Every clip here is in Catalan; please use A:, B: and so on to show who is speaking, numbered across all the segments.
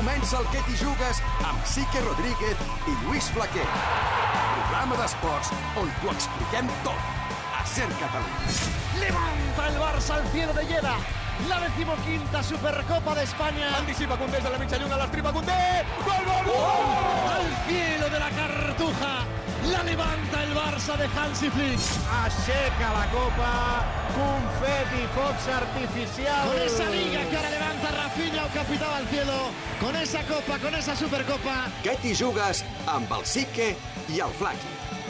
A: Comença el Que t'hi jugues amb Sique Rodríguez i Lluís Flaquer. Programa d'esports on t'ho expliquem tot. A Ser Catalunya.
B: Levanta el Barça al cielo de Lleida. La 15ª Supercopa de España.
C: Anticipa Koundé de la mitja lluna, l'estripa Koundé. Gol, gol, gol!
B: Al cielo de la Cartuja. La levanta el Barça de Hansi Flick.
D: Aixeca la copa, confeti, focs artificials.
B: Con esa liga que ahora levanta Rafinha, el capitán al cielo. Con esa copa, con esa Supercopa.
A: Que t'hi jugues amb el Sique i el Flaqui.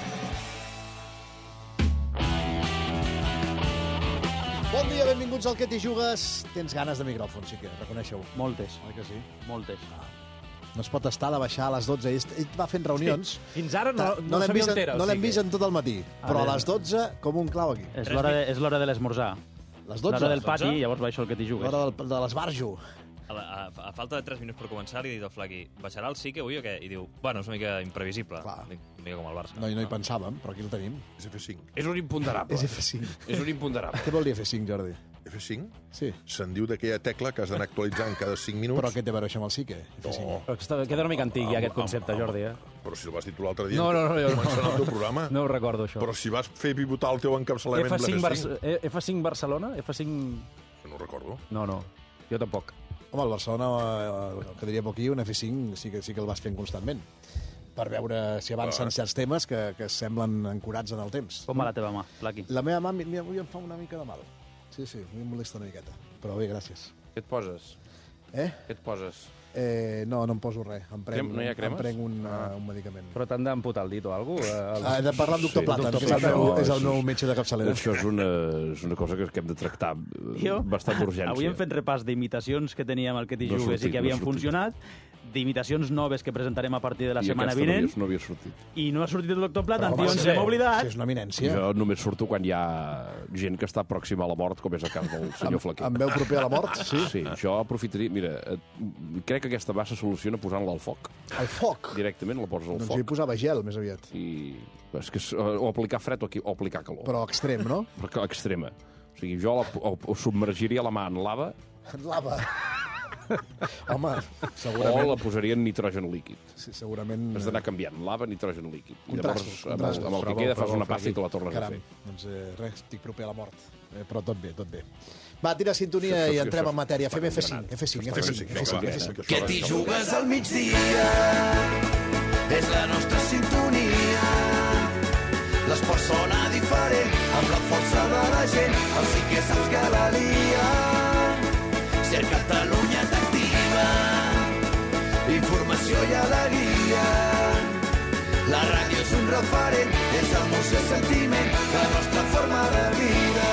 E: Bon dia, benvinguts al Que t'hi jugues. Tens ganes de micròfon, Sique, reconeixeu-ho.
F: Moltes.
E: Oi que sí?
F: Moltes.
E: No es pot estar a baixar a les 12. Ell va fent reunions.
F: Sí. Fins ara no
E: l'hem
F: sabia
E: vist,
F: on era.
E: no l'hem vist en tot el matí, però a les 12, com un clau aquí.
F: És l'hora de l'esmorzar.
E: Les 12?
F: L'hora del pati, llavors baixo el Que t'hi jugues.
E: L'hora de l'esbarjo.
G: A falta de 3 minuts per començar, li he dit al Flaqui, baixarà el Sique avui o què? I diu, bueno, és una mica imprevisible.
E: Clar.
G: Una mica com el Barça.
E: No hi pensàvem, però aquí el tenim.
H: És F5.
C: És un imponderable.
E: És F5.
C: És un imponderable.
E: Què vol dir F5, Jordi?
H: F5?
E: Sí.
H: Se'n diu d'aquella tecla que has d'anar actualitzant cada 5 minuts.
E: Però què té a veure això amb el Sique? F5.
H: No.
F: Però queda una mica antic ja aquest concepte, Jordi,
H: Però si el vas dir tu l'altre dia...
F: No, jo
H: començant el teu programa.
F: no ho recordo, això.
H: Però si vas fer pivotar el teu encapçalament de l'F5...
F: F5 Barcelona? F5...
H: No ho recordo.
F: No, jo tampoc.
E: Home, el Barcelona, el que diríem aquí, un F5 sí que el vas fent constantment, per veure si avancen certs temes que semblen ancorats en el temps.
F: Com va la teva mà, Flaqui?
E: La meva mà, mira, avui em fa una mica de mal. Sí, avui em molesta una miqueta. Però bé, gràcies.
C: Què et poses?
E: Eh?
C: Què et poses?
E: No em poso res. Em prenc,
C: No hi ha cremes?
E: Em prenc un medicament.
F: Però t'han d'amputar el dit o alguna cosa?
E: He de parlar amb doctor Plata, que és el meu metge de capçalera.
I: Això és una cosa que hem de tractar bastant d'urgència.
F: Avui hem fet repàs d'imitacions que teníem al Que t'hi jugues i que havien funcionat, d'imitacions noves que presentarem a partir de la setmana vinent.
I: No havia sortit.
F: I no ha sortit el doctor Plata,
E: Però,
F: en ens hem oblidat.
E: Si és una eminència.
I: Jo només surto quan hi ha gent que està pròxima a la mort, com és el cas del senyor Flaquer.
E: Em veu proper a la mort? Sí.
I: Sí, jo aprofitaria... Mira, crec que aquesta va se soluciona posant-la al foc.
E: Al foc?
I: Directament la poses al
E: Doncs jo hi
I: foc.
E: posava gel, més aviat.
I: És que o aplicar fred o aplicar calor.
E: Però extrem, no?
I: Però extrema. O sigui, jo o submergiria la mà en lava
E: Lava. Home,
I: o
E: segurament...
I: la posaria en nitrogen líquid.
E: Sí, segurament...
I: Has d'anar canviant lava, nitrogen líquid. I
E: Contrastos,
I: llavors,
E: contrastos.
I: amb el que queda, fas una pasta i te la tornes a
E: Caram,
I: fer.
E: doncs res, estic proper a la mort. Però tot bé, tot bé. Va, tira sintonia i entrem en matèria. Fem F5, F5.
A: Que t'hi jugues al migdia, és la nostra sintonia. L'esport sona diferent, amb la força de la gent, el sí que saps que la lia. Ser Catalunya t'activa, informació i alegria. La ràdio és un referent, és emoció i sentiment, la nostra forma de vida.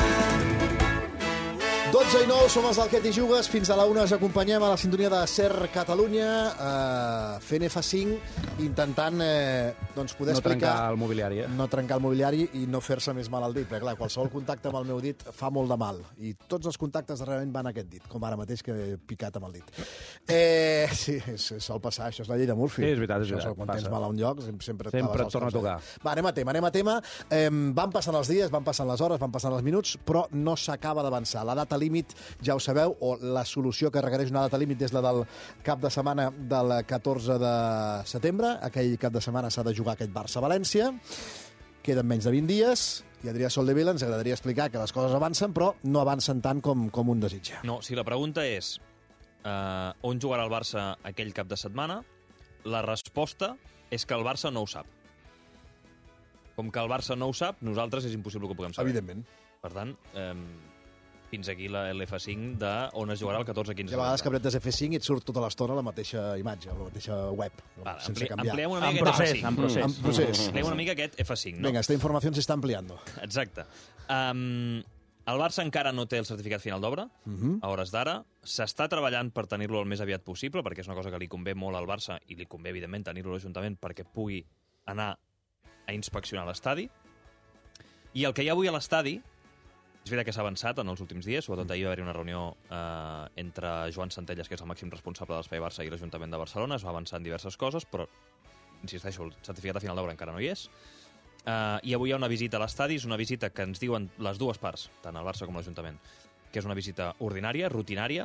E: 12 i 9, som els del Que t'hi jugues. Fins a la 1 us acompanyem a la sintonia de Ser Catalunya, fent F5, intentant doncs poder
F: No
E: explicar...
F: trencar el mobiliari,
E: No trencar el mobiliari i no fer-se més mal al dit, perquè clar, qualsevol contacte amb el meu dit fa molt de mal. I tots els contactes darrerament van a aquest dit, com ara mateix que he picat amb el dit. Sí, sol passar, això és la llei de Murphy.
F: Sí, és veritat,
E: Quan tens
F: passa.
E: mal a un lloc, sempre
F: et torna a tocar.
E: Va, anem a tema. Van passant els dies, van passant les hores, van passant els minuts, però no s'acaba d'avançar. La data límit, ja ho sabeu, o la solució que requereix una data límit és la del cap de setmana del 14 de setembre. Aquell cap de setmana s'ha de jugar aquest Barça-València. Queden menys de 20 dies i Adrià Soldevila ens agradaria explicar que les coses avancen, però no avancen tant com un desitja.
G: No, si la pregunta és on jugarà el Barça aquell cap de setmana, la resposta és que el Barça no ho sap. Com que el Barça no ho sap, nosaltres és impossible que ho puguem saber.
E: Evidentment.
G: Per tant, fins aquí l'F5 d'on es jugarà el 14-15.
E: I a vegades que apretes F5 i et surt tota l'estona la mateixa imatge, la mateixa web, sense canviar.
G: Ampliem una mica aquest F5.
E: En procés.
G: Ampliem una mica aquest F5, no?
E: Venga, esta información se está ampliando.
G: Exacte. El Barça encara no té el certificat final d'obra, a hores d'ara. S'està treballant per tenir-lo el més aviat possible, perquè és una cosa que li convé molt al Barça i li convé, evidentment, tenir-lo a l'Ajuntament perquè pugui anar a inspeccionar l'estadi. I el que hi ha avui a l'estadi, és veritat que s'ha avançat en els últims dies, sobretot ahir va haver-hi una reunió entre Joan Centelles, que és el màxim responsable de l'Espai Barça, i l'Ajuntament de Barcelona. Es va avançar en diverses coses, però, insisteixo, el certificat de final d'obra encara no hi és. I avui hi ha una visita a l'estadi, és una visita que ens diuen les dues parts, tant el Barça com l'Ajuntament, que és una visita ordinària, rutinària,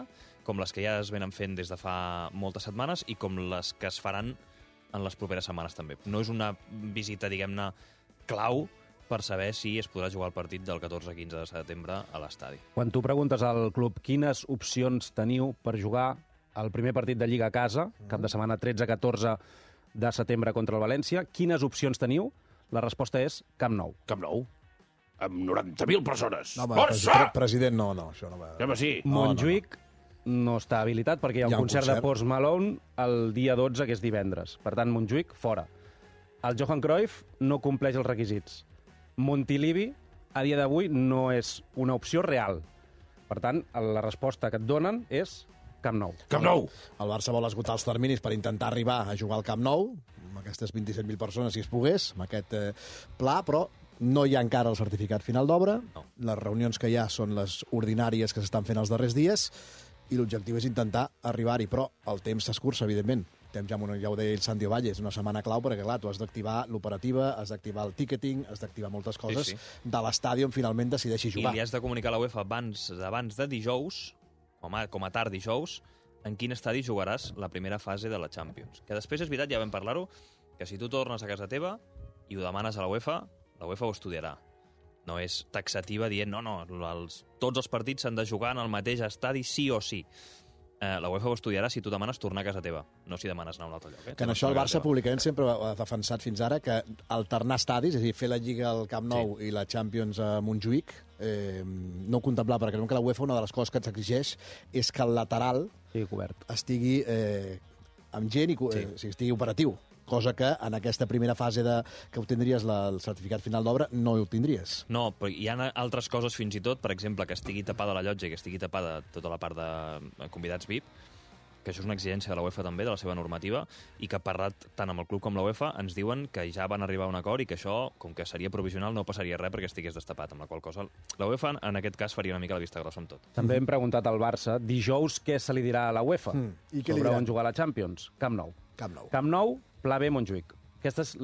G: com les que ja es venen fent des de fa moltes setmanes i com les que es faran en les properes setmanes també. No és una visita, diguem-ne, clau per saber si es podrà jugar el partit del 14-15 de setembre a l'estadi.
I: Quan tu preguntes al club quines opcions teniu per jugar el primer partit de Lliga a casa, cap de setmana 13-14 de setembre contra el València, quines opcions teniu? La resposta és Camp Nou.
J: Camp Nou. Amb 90.000 persones.
E: No,
J: Força!
E: President, no, això no va...
J: Sí.
I: Montjuïc no està habilitat perquè hi ha un concert de Post Malone el dia 12, que és divendres. Per tant, Montjuïc, fora. El Johan Cruyff no compleix els requisits. Montilivi, a dia d'avui, no és una opció real. Per tant, la resposta que et donen és Camp Nou.
J: Camp Nou!
E: El Barça vol esgotar els terminis per intentar arribar a jugar al Camp Nou, amb aquestes 27.000 persones, si es pogués, amb aquest pla, però no hi ha encara el certificat final d'obra. No. Les reunions que hi ha són les ordinàries que s'estan fent els darrers dies i l'objectiu és intentar arribar-hi, però el temps s'escurça, evidentment. Ja ho deia el Santi Ovalle, és una setmana clau perquè, clar, tu has d'activar l'operativa, has d'activar el ticketing, has d'activar moltes coses de l'estadi on finalment decideixi jugar.
G: I li has de comunicar a la UEFA abans de dijous, com a tard dijous, en quin estadi jugaràs la primera fase de la Champions. Que després, és veritat, ja vam parlar-ho, que si tu tornes a casa teva i ho demanes a la UEFA ho estudiarà. No és taxativa dient, tots els partits s'han de jugar en el mateix estadi sí o sí. La UEFA ho estudiarà si tu demanes tornar a casa teva, no si demanes anar a un altre lloc.
E: Que en això el Barça públicament sempre ha defensat fins ara que alternar estadis, és a dir, fer la Lliga al Camp Nou i la Champions a Montjuïc, no ho contemplava, perquè creiem que la UEFA una de les coses que s'exigeix és que el lateral estigui amb gent i estigui operatiu. Cosa que en aquesta primera fase que obtindries el certificat final d'obra no ho tindries.
G: No, però hi ha altres coses fins i tot, per exemple, que estigui tapada la llotja i que estigui tapada tota la part de convidats VIP, que això és una exigència de la UEFA també, de la seva normativa, i que parlat tant amb el club com la UEFA ens diuen que ja van arribar a un acord i que això, com que seria provisional, no passaria res perquè estigués destapat, amb la qual cosa la UEFA en aquest cas faria una mica la vista grossa amb tot.
I: També hem preguntat al Barça dijous què se li dirà a la UEFA sobre on jugar a la Champions. Camp Nou. Camp Nou, Pla B, Montjuïc. Aquesta és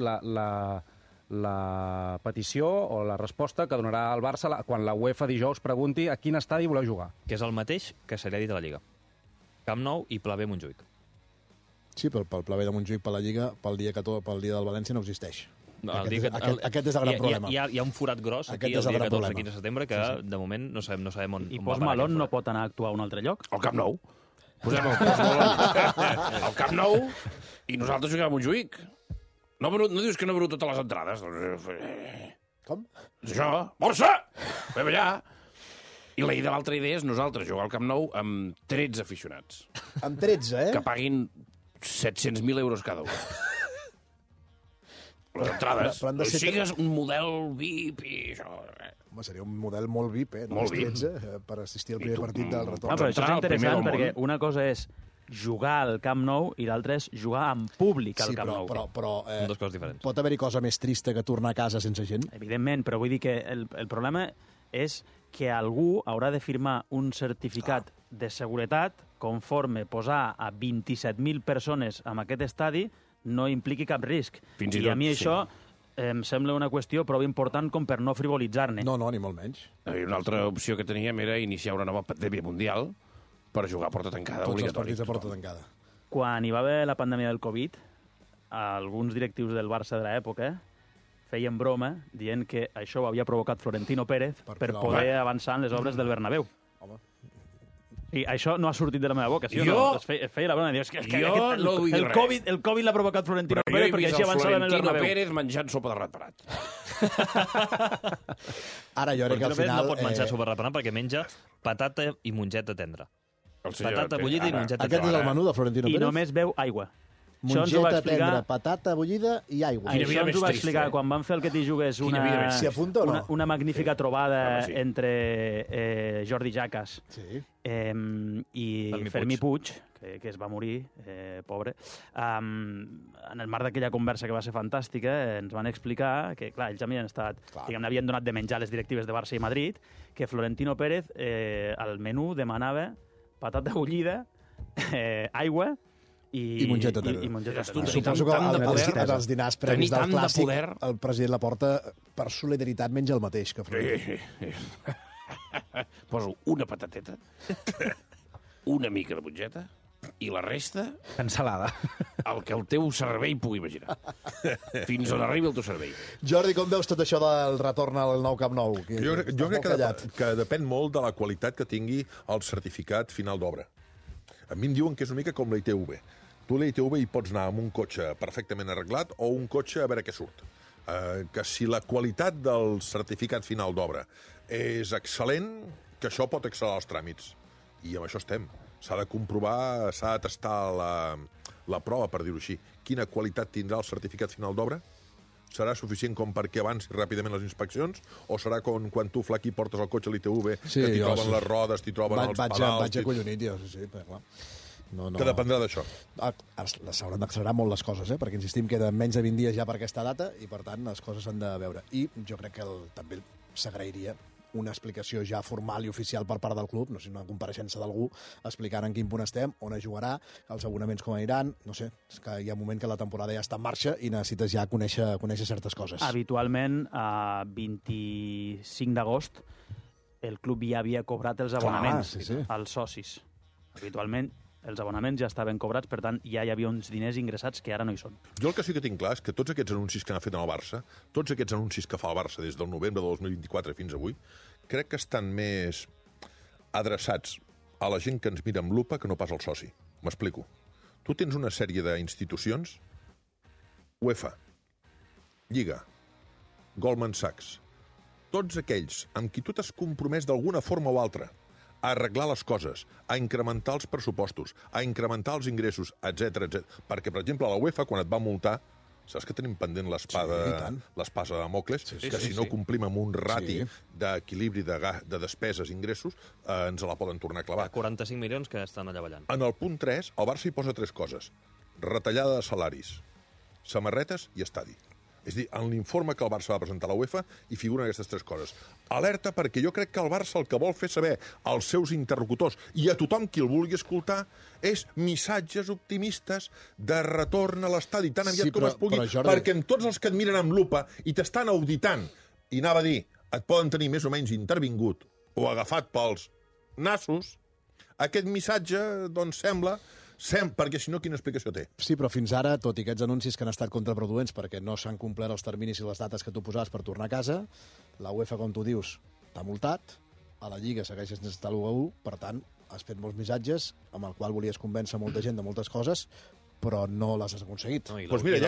I: la petició o la resposta que donarà el Barça quan la UEFA dijous pregunti a quin estadi voleu jugar.
G: Que és el mateix que se li ha dit a la Lliga. Camp Nou i Pla B, Montjuïc.
E: Sí, però pel Pla B de Montjuïc, per la Lliga, pel dia del València no existeix.
G: No,
E: aquest és el gran problema.
G: Hi ha un forat gros aquí el dia 14-15 de setembre que de moment no sabem on
F: I Post Malone no pot anar a actuar a un altre lloc?
J: Al Camp Nou. Posem el Post Malone al Camp Nou i nosaltres juguem a Montjuïc. No dius que no brut totes les entrades?
E: Com?
J: És això. Borsa! Vam allà. I l'altra idea és nosaltres jugar al Camp Nou amb 13 aficionats.
E: Amb 13,
J: Que paguin 700.000 euros cada un. Les entrades. O sigues un model VIP i això.
E: Home, seria un model molt VIP,
J: Molt VIP.
E: 13 per assistir al primer partit del retorn.
F: Però això és interessant perquè una cosa és jugar al Camp Nou i l'altra és jugar en públic al Camp Nou.
E: Però
G: són dues coses diferents.
E: Pot haver-hi cosa més trista que tornar a casa sense gent?
F: Evidentment, però vull dir que el problema és que algú haurà de firmar un certificat de seguretat conforme posar a 27.000 persones en aquest estadi no impliqui cap risc. I a mi això em sembla una qüestió prou important com per no frivolitzar-ne.
E: No, ni molt menys.
J: I una altra opció que teníem era iniciar una nova pandèmia mundial per jugar a porta tancada,
E: Tots
J: obligatori.
E: els partits a porta tancada.
F: Quan hi va haver la pandèmia del Covid, alguns directius del Barça de l'època feien broma dient que això ho havia provocat Florentino Pérez per poder avançar en les obres del Bernabéu.
E: Home.
F: I això no ha sortit de la meva boca.
J: Jo
F: feia la broma. Dius, que
J: no vull dir res.
F: El Covid l'ha provocat Florentino Pérez perquè així avançava en el
J: Florentino
F: Bernabéu.
J: Pérez menjant sopa de ratpenat.
E: Ara jo crec que al final...
G: no pot menjar sopa de ratpenat perquè menja patata i mongeta tendra. Patata bullida i mongeta tendra.
E: Aquest és el menú de Florentino Pérez?
F: I només beu aigua.
E: Mongeta tendra, patata bullida i aigua.
F: Això ens ho va explicar quan van fer el que t'hi jugués una magnífica trobada entre Jordi Jacas i Fermí Puig, que es va morir, pobre. En el marc d'aquella conversa que va ser fantàstica, ens van explicar que, clar, ells havien estat, diguem-ne, havien donat de menjar les directives de Barça i Madrid, que Florentino Pérez al menú demanava patata bullida, aigua i mongeta tendra.
E: Suposo que en els dinars previs del Clàssic el president Laporta, per solidaritat, menja el mateix que Florentino.
J: Poso una patateta una mica de butgeta i la resta...
I: Ensalada.
J: El que el teu cervell pugui imaginar. Fins on arribi el teu cervell.
E: Jordi, com veus tot això del retorn al nou Camp Nou?
H: Jo crec que depèn molt de la qualitat que tingui el certificat final d'obra. A mi em diuen que és una mica com la ITV. Tu a la ITV hi pots anar amb un cotxe perfectament arreglat o un cotxe a veure què surt. Que si la qualitat del certificat final d'obra és excel·lent, que això pot accelerar els tràmits. I amb això estem. S'ha de comprovar, s'ha de tastar la prova, per dir-ho així. Quina qualitat tindrà el certificat final d'obra? Serà suficient com perquè avanci ràpidament les inspeccions? O serà com quan tu, Flaqui, portes el cotxe a l'ITV, que t'hi troben les rodes, t'hi troben els pedals...
E: Vaig acollonit, jo, sí, però clar.
H: Que dependrà d'això.
E: S'hauran d'accelerar molt les coses, perquè insistim que queden menys de 20 dies ja per aquesta data i, per tant, les coses s'han de veure. I jo crec que també s'agrairia una explicació ja formal i oficial per part del club, no sé, una compareixença d'algú explicant en quin punt estem, on es jugarà, els abonaments com aniran, no sé, és que hi ha un moment que la temporada ja està en marxa i necessites ja conèixer certes coses.
F: Habitualment, a 25 d'agost, el club ja havia cobrat els abonaments als socis. Habitualment, els abonaments ja estaven cobrats, per tant, ja hi havia uns diners ingressats que ara no hi són.
H: Jo el que sí que tinc clar és que tots aquests anuncis que han fet en el Barça, tots aquests anuncis que fa el Barça des del novembre de 2024 fins avui, crec que estan més adreçats a la gent que ens mira amb lupa que no pas al soci. M'explico. Tu tens una sèrie d'institucions, UEFA, Lliga, Goldman Sachs, tots aquells amb qui tu t'has compromès d'alguna forma o altra a arreglar les coses, a incrementar els pressupostos, a incrementar els ingressos, etc. Perquè, per exemple, a la UEFA, quan et va multar, saps que tenim pendent l'espasa de Damocles, que si no complim amb un rati d'equilibri de despeses i ingressos, ens la poden tornar a clavar.
G: 45 milions que estan allà ballant.
H: En el punt 3, el Barça hi posa 3 coses. Retallada de salaris, samarretes i estadi. És a dir, en l'informe que el Barça va presentar a la UEFA hi figuren aquestes 3 coses. Alerta, perquè jo crec que el Barça el que vol fer saber als seus interlocutors i a tothom qui el vulgui escoltar és missatges optimistes de retorn a l'estadi tan aviat com es pugui, perquè amb tots els que et miren amb lupa i t'estan auditant, i anava a dir, et poden tenir més o menys intervingut o agafat pels nassos, aquest missatge, doncs, sembla, perquè si no, quina explicació té?
E: Sí, però fins ara, tot i aquests anuncis que han estat contraproduents perquè no s'han complert els terminis i les dates que tu posaves per tornar a casa, la UEFA, com tu dius, t'ha multat, a la Lliga segueixes sense estar l'1-1, per tant, has fet molts missatges amb el qual volies convèncer molta gent de moltes coses, però no les has aconseguit.
G: No,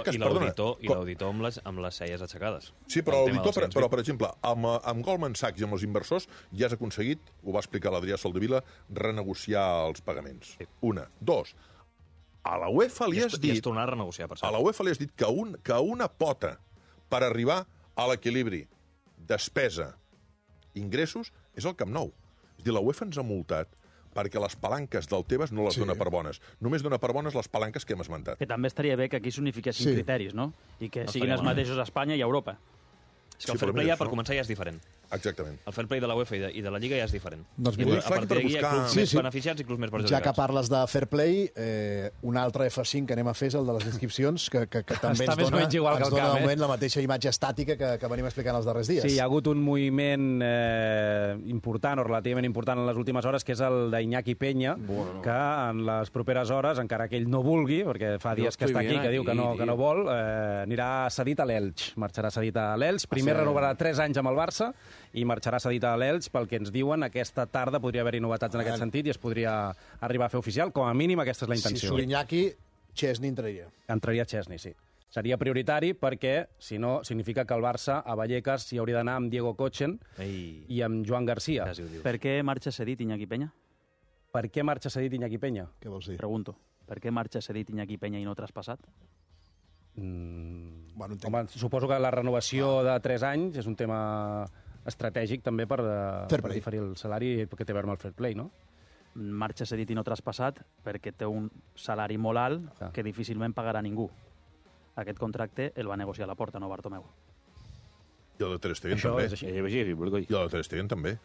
G: I l'auditor amb les celles aixecades.
H: Sí, però l'auditor, per exemple, amb Goldman Sachs i amb els inversors ja has aconseguit, ho va explicar l'Adrià Soldevila, renegociar els pagaments. Una. 2. A la UEFA li has dit...
G: I es tornar a renegociar, per cert.
H: A la UEFA li has dit que una pota per arribar a l'equilibri despesa ingressos és el Camp Nou. És a dir, la UEFA ens ha multat perquè les palanques del Tebas no les dona per bones. Només dona per bones les palanques que hem esmentat.
F: Que també estaria bé que aquí s'unifiquessin criteris, no? I que siguin els mateixos a Espanya i a Europa.
G: És que el fair play, per començar, ja és diferent.
H: Exactament.
G: El fair play de la UEFA i de la Lliga ja és diferent.
E: Doncs mira,
G: a partir d'aquí hi ha clubs més beneficiats i clubs més perjudicats.
E: Ja que parles de fair play, un altre F5 que anem a fer és el de les inscripcions, que també ens dona de moment la mateixa imatge estàtica que venim explicant els darrers dies.
I: Sí, hi ha hagut un moviment important, o relativament important en les últimes hores, que és el d'Iñaki Peña, que en les properes hores, encara que ell no vulgui, perquè fa dies que està aquí, que diu que no vol, anirà cedit a l'Elx. Marxarà cedit a l'Elx. Primer renovarà 3 anys amb el Barça i marxarà cedit a l'Elx. Pel que ens diuen, aquesta tarda podria haver-hi novetats en aquest sentit i es podria arribar a fer oficial. Com a mínim, aquesta és la intenció.
E: Si surt Iñaki, Chesney entraria.
I: Entraria Chesney, sí. Seria prioritari perquè, si no, significa que el Barça a Vallecas hi hauria d'anar amb Diego Kochen i amb Joan Garcia.
F: Per què marxa cedit Iñaki Peña?
I: Per què marxa cedit Iñaki Peña?
E: Què vols dir?
F: Pregunto. Per què marxa cedit Iñaki Peña i no traspassat?
I: Home, suposo que la renovació de 3 anys és un tema estratègic també per diferir el salari que té a veure amb el fair play, no?
F: Marxa cedit i no traspassat perquè té un salari molt alt que difícilment pagarà ningú. Aquest contracte el va negociar a la Porta, no Bartomeu.
H: I el de Ter Stegen també.
J: I el
H: de Ter Stegen també.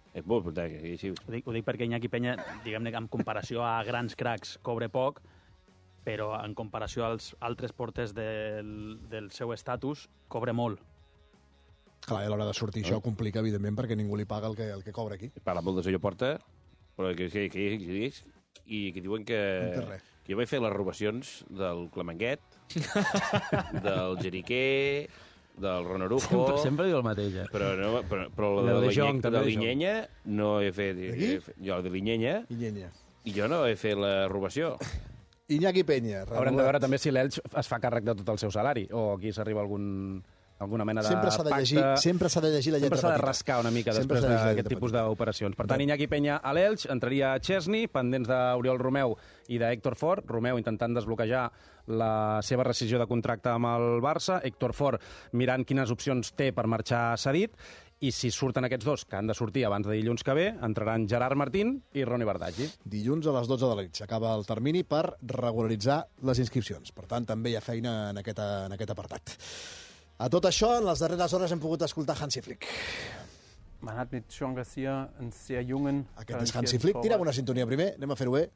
F: Ho dic perquè Iñaki Peña, diguem-ne, en comparació a grans cracs, cobre poc, però en comparació als altres porters del seu estatus, cobre molt.
E: Clar, a l'hora de sortir això complica, evidentment, perquè ningú li paga el que cobra aquí.
J: Parla molt de senyor Porta, però que i que diuen que jo vaig fer les renovacions del Clemenguet, del Jeriquer, del Ronarujo...
F: Sempre diu el mateix,
J: Però la de l'Inyenya no he fet... Jo, la de l'Inyenya... I jo no he fet la renovació.
E: Iñaki Peña.
I: Haurem de veure també si l'Elx es fa càrrec de tot el seu salari o aquí s'arriba a alguna mena de pacte...
E: Sempre s'ha de llegir la lletra petita.
I: Sempre s'ha de rascar una mica després d'aquest tipus d'operacions. Per tant, Iñaki Peña a l'Elx, entraria Chesney, pendents d'Oriol Romeu i d'Héctor Fort. Romeu intentant desbloquejar la seva rescissió de contracte amb el Barça. Héctor Fort mirant quines opcions té per marxar cedit. I si surten aquests dos, que han de sortir abans de dilluns que ve, entraran Gerard Martín i Roni Bardaggi.
E: Dilluns a les 12 de la nit s'acaba el termini per regularitzar les inscripcions. Per tant, també hi ha feina en aquest apartat. A tot això, en les darreres hores hem pogut escoltar Hansi Flick.
K: Man hat mit Jean Garcia einen sehr jungen...
E: Aquest és Hansi Flick. Tira'm una sintonia primer, anem a fer-ho bé.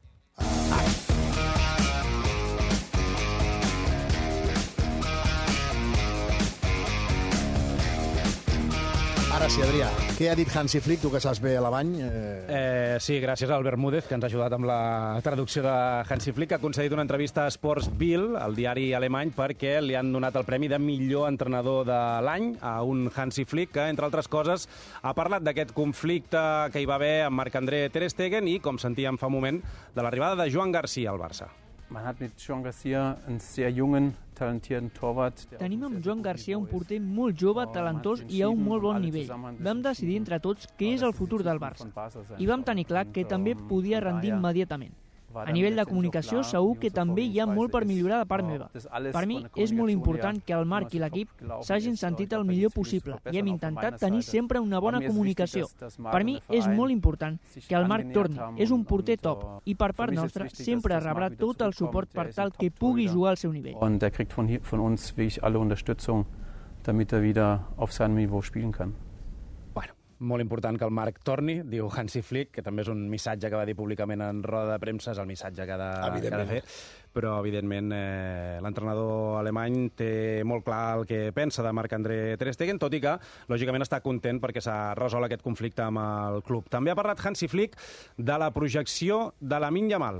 E: Ara sí, Adrià, què ha dit Hansi Flick, tu que saps bé alemany?
I: Sí, gràcies a Albert Múdez, que ens ha ajudat amb la traducció de Hansi Flick, que ha concedit una entrevista a Sports Bild, el diari alemany, perquè li han donat el premi de millor entrenador de l'any a un Hansi Flick, que, entre altres coses, ha parlat d'aquest conflicte que hi va haver amb Marc-André Ter Stegen i, com sentíem fa un moment, de l'arribada de Joan Garcia al Barça.
K: Man hat mit Joan Garcia einen sehr jungen, talentierten Torwart.
L: Tenim amb Joan Garcia un porter molt jove, talentós i a un molt bon nivell. Vam decidir entre tots què és el futur del Barça. I vam tenir clar que també podia rendir immediatament. A nivell de comunicació, segur que també hi ha molt per millorar de part meva. Per mi és molt important que el Marc i l'equip s'hagin sentit el millor possible i hem intentat tenir sempre una bona comunicació. Per mi és molt important que el Marc torni. És un porter top i per part nostra sempre rebrà tot el suport per tal que pugui jugar al seu nivell.
K: Und der kriegt von uns wirklich alle Unterstützung, damit wieder auf seinem Niveau spielen kann.
I: Molt important que el Marc torni, diu Hansi Flick, que també és un missatge que va dir públicament en roda de premsa, és el missatge que ha de fer, però evidentment l'entrenador alemany té molt clar el que pensa de Marc-André Ter Stegen, tot i que lògicament està content perquè s'ha resolt aquest conflicte amb el club. També ha parlat Hansi Flick de la projecció de Lamine Yamal.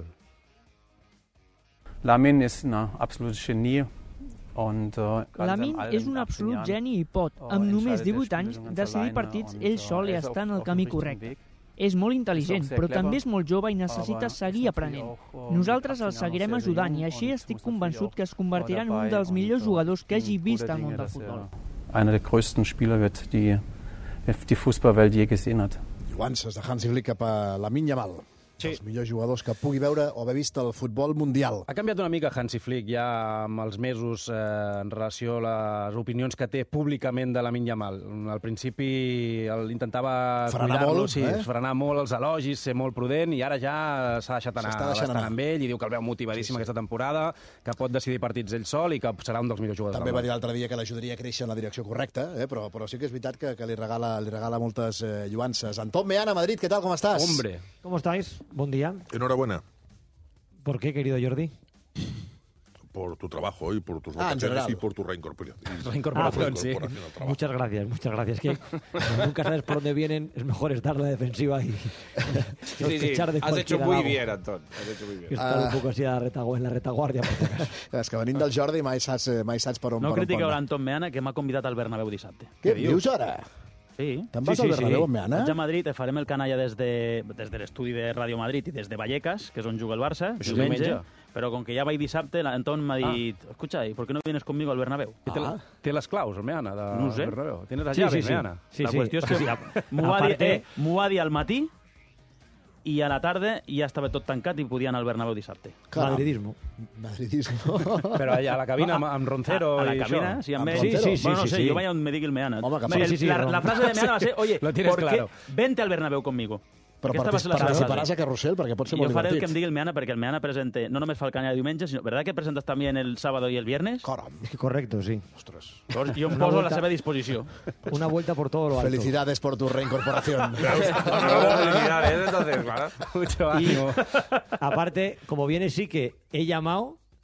K: Lamine és un absolut geni.
L: Lamine és un absolut geni i pot, amb només 18 anys, decidir partits ell sol i estar en el camí correcte. És molt intel·ligent, però també és molt jove i necessita seguir aprenent. Nosaltres el seguirem ajudant i així estic convençut que es convertirà en un dels millors jugadors que hagi vist al món del futbol.
K: Einer der größten Spieler wird die Fußballwelt je gesehen hat.
E: Lluances de Hansi Flick cap a Lamine Yamal. Sí. Els millors jugadors que pugui veure o haver vist el futbol mundial.
I: Ha canviat una mica Hansi Flick ja amb els mesos en relació a les opinions que té públicament de Lamine Yamal. Al principi intentava frenar molt els elogis, ser molt prudent, i ara ja s'ha deixat anar bastant amb ell i diu que el veu motivadíssim aquesta temporada, que pot decidir partits ell sol i que serà un dels millors jugadors.
E: També va dir l'altre dia que l'ajudaria a créixer en la direcció correcta, però sí que és veritat que li regala moltes lluances. Antón Meana, Madrid, ¿qué tal? ¿Cómo estás?
M: Hombre. ¿Cómo estáis? Buen día.
H: Enhorabuena.
M: ¿Por qué, querido Jordi?
H: Por tu trabajo y por tus vacaciones y por tu reincorporación.
M: Sí. Muchas gracias. Que nunca sabes por dónde vienen, es mejor estar en la defensiva y
J: sospechar de has hecho muy bien, Antón.
M: Estar un poco así en la retaguardia.
E: És que venint del Jordi mai saps per on
F: no critiqueu l'Antón Meana, que m'ha convidat al Bernabéu dissabte.
E: Què dius ara?
F: Sí.
E: Te'n vas al Bernabéu amb Meana?
F: Vaig a Madrid, farem el canalla des de l'estudi de Ràdio Madrid i des de Vallecas, que és on juga el Barça, diumenge, però com que ja vaig dissabte, l'Antón m'ha dit, escucha, ¿por qué no vienes conmigo al Bernabéu?
I: Té les claus, el Meana, del Bernabéu. Tienes les llaves, Meana.
F: La qüestió és que m'ho va dir al matí i a la tarda ja estava tot tancat i podia anar al Bernabéu dissabte.
E: Madridismo.
I: Però allà a la cabina amb Roncero i això.
F: A la cabina, sí, amb ell. Bueno, no sé, jo vaig on me digui el Meana. La frase de Meana va ser, oye, vente al Bernabéu conmigo.
E: Però participaràs a Carrusel, perquè pot ser molt divertit.
F: Jo faré el que em digui el Meana, perquè el Meana presenta, no només fa el canalla de diumenge, sinó, ¿verdad que presentas también el sábado y el viernes?
M: Correcto, sí.
E: Ostres.
F: Jo em poso a la seva disposició.
M: Una vuelta por todo lo alto.
E: Felicidades por tu reincorporación.
J: Felicidades, entonces, claro.
M: Mucho ánimo. Aparte, como viene, sí que he llamado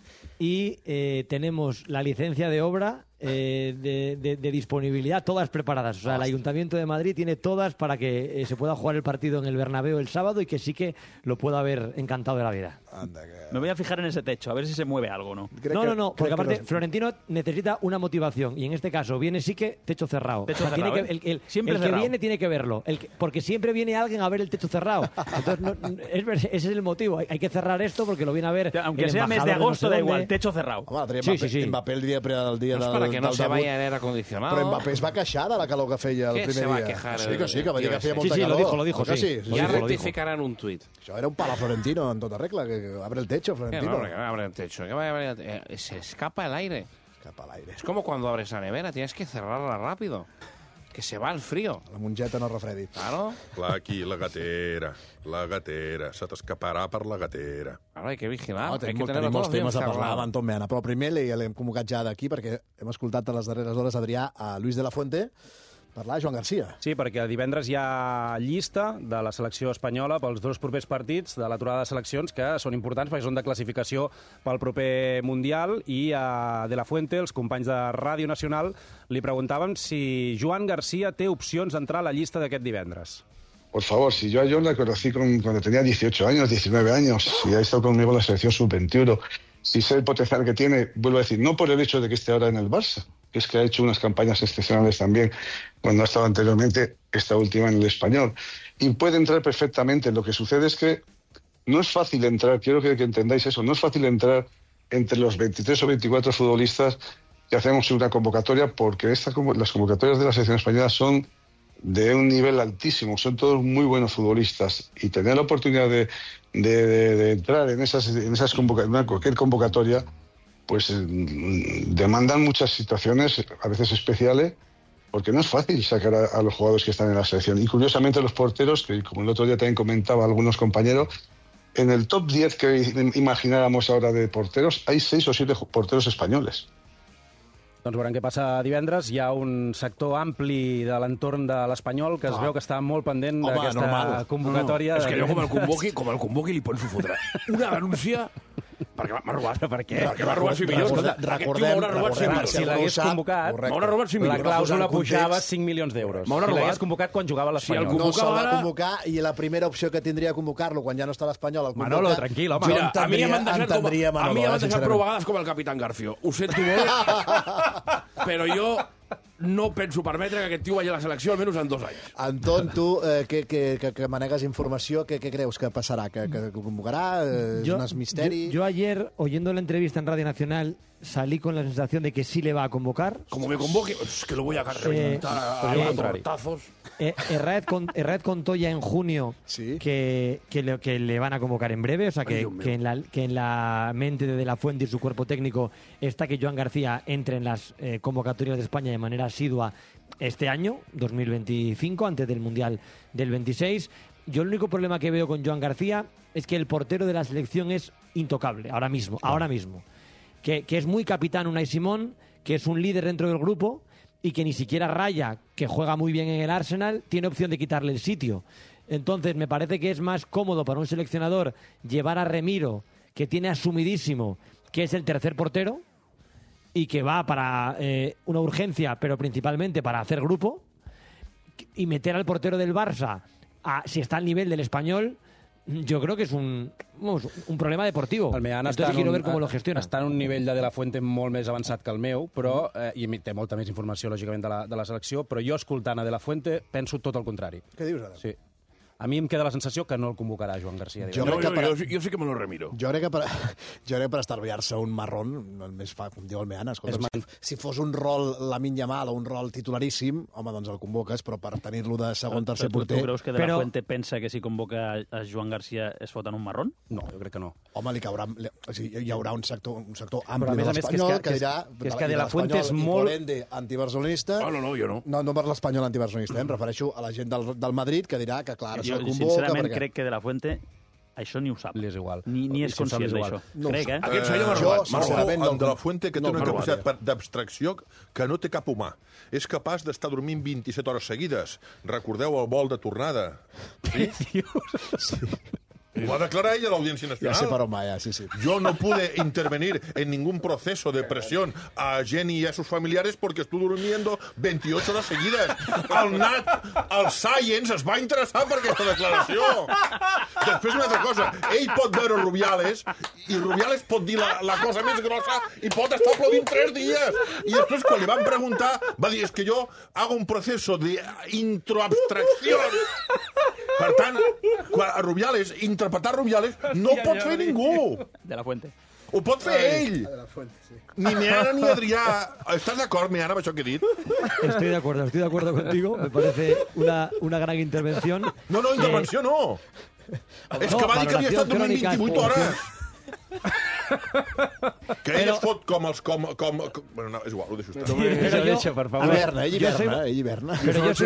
M: y tenemos la licencia de obra de disponibilidad, todas preparadas. O sea, el Ayuntamiento de Madrid tiene todas para que se pueda jugar el partido en el Bernabéu el sábado y que sí que lo pueda ver encantado de la vida.
F: Me voy a fijar en ese techo, a ver si se mueve algo, ¿no?
M: No, porque aparte Florentino necesita una motivación y en este caso viene sí que techo cerrado.
F: Techo cerrado,
M: el
F: siempre
M: que viene tiene que verlo, porque siempre viene alguien a ver el techo cerrado. Entonces, ese es el motivo. Hay que cerrar esto porque lo viene a ver.
F: Aunque sea mes de agosto, da igual, techo cerrado.
E: Sí. Mbappé el día
J: del que no se vaya en aire acondicionado.
E: Però Mbappé es va queixar de la calor que feia el primer dia.
J: Se va quejar?
E: Sí, que va dir que feia molta calor.
M: Lo dijo, sí.
J: Ya rectificarán un tuit.
E: Això era un pala Florentino en tota regla, que abre el techo, Florentino.
J: Que abre el techo, se escapa el aire. Es como cuando abres la nevera, tienes que cerrarla rápido. Que se va el frío.
E: La mongeta no refredi.
J: Claro.
H: Clar, aquí, la gatera. Se t'escaparà per la gatera.
J: Claro, hay que vigilar.
E: No, tenim molts temes a parlar amb Anton Meana, però primer l'hem convocat ja d'aquí perquè hem escoltat a les darreres hores, Adrià, a Luis de la Fuente parlar a Joan Garcia.
I: Sí, perquè divendres hi ha llista de la selecció espanyola pels 2 propers partits de l'aturada de seleccions que són importants perquè són de classificació pel proper Mundial i a De la Fuente, els companys de Ràdio Nacional, li preguntaven si Joan Garcia té opcions d'entrar a la llista d'aquest divendres.
N: Por favor, si yo a John la conocí cuando tenía 18 años, 19 años, si ha estado conmigo en la selección sub-21, si sé el potencial que tiene, vuelvo a decir, no por el hecho de que esté ahora en el Barça, que es que ha hecho unas campañas excepcionales también cuando ha estado anteriormente, esta última en el Español. Y puede entrar perfectamente. Lo que sucede es que no es fácil entrar, quiero que entendáis eso, no es fácil entrar entre los 23 o 24 futbolistas que hacemos una convocatoria porque las convocatorias de la selección española son de un nivel altísimo, son todos muy buenos futbolistas y tener la oportunidad de entrar en cualquier convocatoria pues demandan muchas situaciones, a veces especiales, porque no es fácil sacar a los jugadores que están en la selección. Y curiosamente los porteros, que como el otro día también comentaba algunos compañeros, en el top 10 que imagináramos ahora de porteros, hay 6 o 7 porteros españoles.
I: Doncs veurem què passa divendres. Hi ha un sector ampli de l'entorn de l'Espanyol que es veu que està molt pendent d'aquesta convocatòria.
C: És que jo com el convoqui li pots fotre una denúncia perquè m'ha robat.
I: Per què?
C: Perquè m'ha robat 5 milions.
E: Recordem,
I: si l'hagués convocat, la clàusula pujava 5 milions d'euros. Si l'hagués convocat quan jugava a l'Espanyol.
E: No se va convocar i la primera opció que tindria a convocar-lo quan ja no està a l'Espanyol...
I: Manolo, tranquil, home.
C: Mira, a mi m'han deixat prou vegades com el capitán Garfio. Ho sento molt, però jo no penso permetre que aquest tio vagi a la selecció almenys en 2 anys.
E: Anton, tu, que manegas informació, què creus que passarà? Que convocarà? ¿Es un misteri?
M: Yo ayer, oyendo la entrevista en Radio Nacional, salí con la sensación de que sí le va a convocar.
C: Como me convoque, es que lo voy a reventar a tortazos.
M: Herrad contó ya en junio que le van a convocar en breve, o sea que en la mente de la Fuente y su cuerpo técnico está que Joan García entre en las convocatorias de España de manera asidua este año, 2025, antes del Mundial del 26. Yo el único problema que veo con Joan García es que el portero de la selección es intocable, ahora mismo. Que es muy capitán Unai Simón, que es un líder dentro del grupo y que ni siquiera Raya, que juega muy bien en el Arsenal, tiene opción de quitarle el sitio. Entonces me parece que es más cómodo para un seleccionador llevar a Remiro, que tiene asumidísimo que es el tercer portero y que va para una urgencia, pero principalmente para hacer grupo, y meter al portero del Barça, si está al nivel del Español, yo creo que és un problema deportiu. Entonces quiero ver com lo gestiona.
I: Està en un nivell de la Fuente molt més avançat que el meu, però, i té molta més informació, lògicament, de la selecció, però jo, escoltant a De la Fuente, penso tot el contrari.
E: Què dius ara?
I: Sí. A mi em queda la sensació que no el convocarà Joan García.
C: Jo sí que me lo remiro.
E: Jo crec que per estalviar-se un marrón, només fa, com diu el Meana, escolta, si fos un rol Lamine Yamal o un rol titularíssim, home, doncs el convoques, però per tenir-lo de segon, tercer porter...
F: Tu creus que De la Fuente pensa que si convoca a Joan García es foten un marrón?
I: No, jo crec que no.
E: Home, hi haurà un sector ampli de l'Espanyol que dirà...
I: És que De la Fuente és molt...
E: I por ende, antibarcelonista...
C: No, jo no.
E: No per l'Espanyol antibarcelonista, em refereixo a la gent del Madrid que dirà que, clar,
F: jo sincerament crec que De la Fuente això ni ho sap.
I: Li és igual.
F: Ni és conscient d'això. Crec,
C: Aquest senyor m'ha robat.
H: En De la Fuente, que té una capacitat d'abstracció que no té cap humà. És capaç d'estar dormint 27 hores seguides. Recordeu el vol de tornada? Sí?
E: Sí.
H: Lo va a declarar ella a la Audiencia Nacional.
E: Ya sé para Omaya, sí.
H: Yo no pude intervenir en ningún proceso de presión a Jenny y a sus familiares porque estuve durmiendo 28 horas seguidas. El Science es va interessar per aquesta declaració. Després una altra cosa, ell pot veure Rubiales i Rubiales pot dir la cosa més grossa i pot estar aplaudint 3 dies. I després quan li van preguntar va dir, es que yo hago un proceso de introabstracción. Per tant, Rubiales, interpretar Rubiales no pot fer ningú.
F: De la Fuente.
H: Ho pot fer ell. Ni Meana ni Adrià. ¿Estás de acuerdo, Meana, con eso que he dit?
M: Estoy de acuerdo contigo. Me parece una gran intervención.
H: No, intervenció no. És que va dir que havia estat dormint 28 hores. Que ell es fot com els... Bueno, no, és igual, ho deixo estar.
F: Deixa, per favor.
E: Ell hiverna.
M: Pero yo soy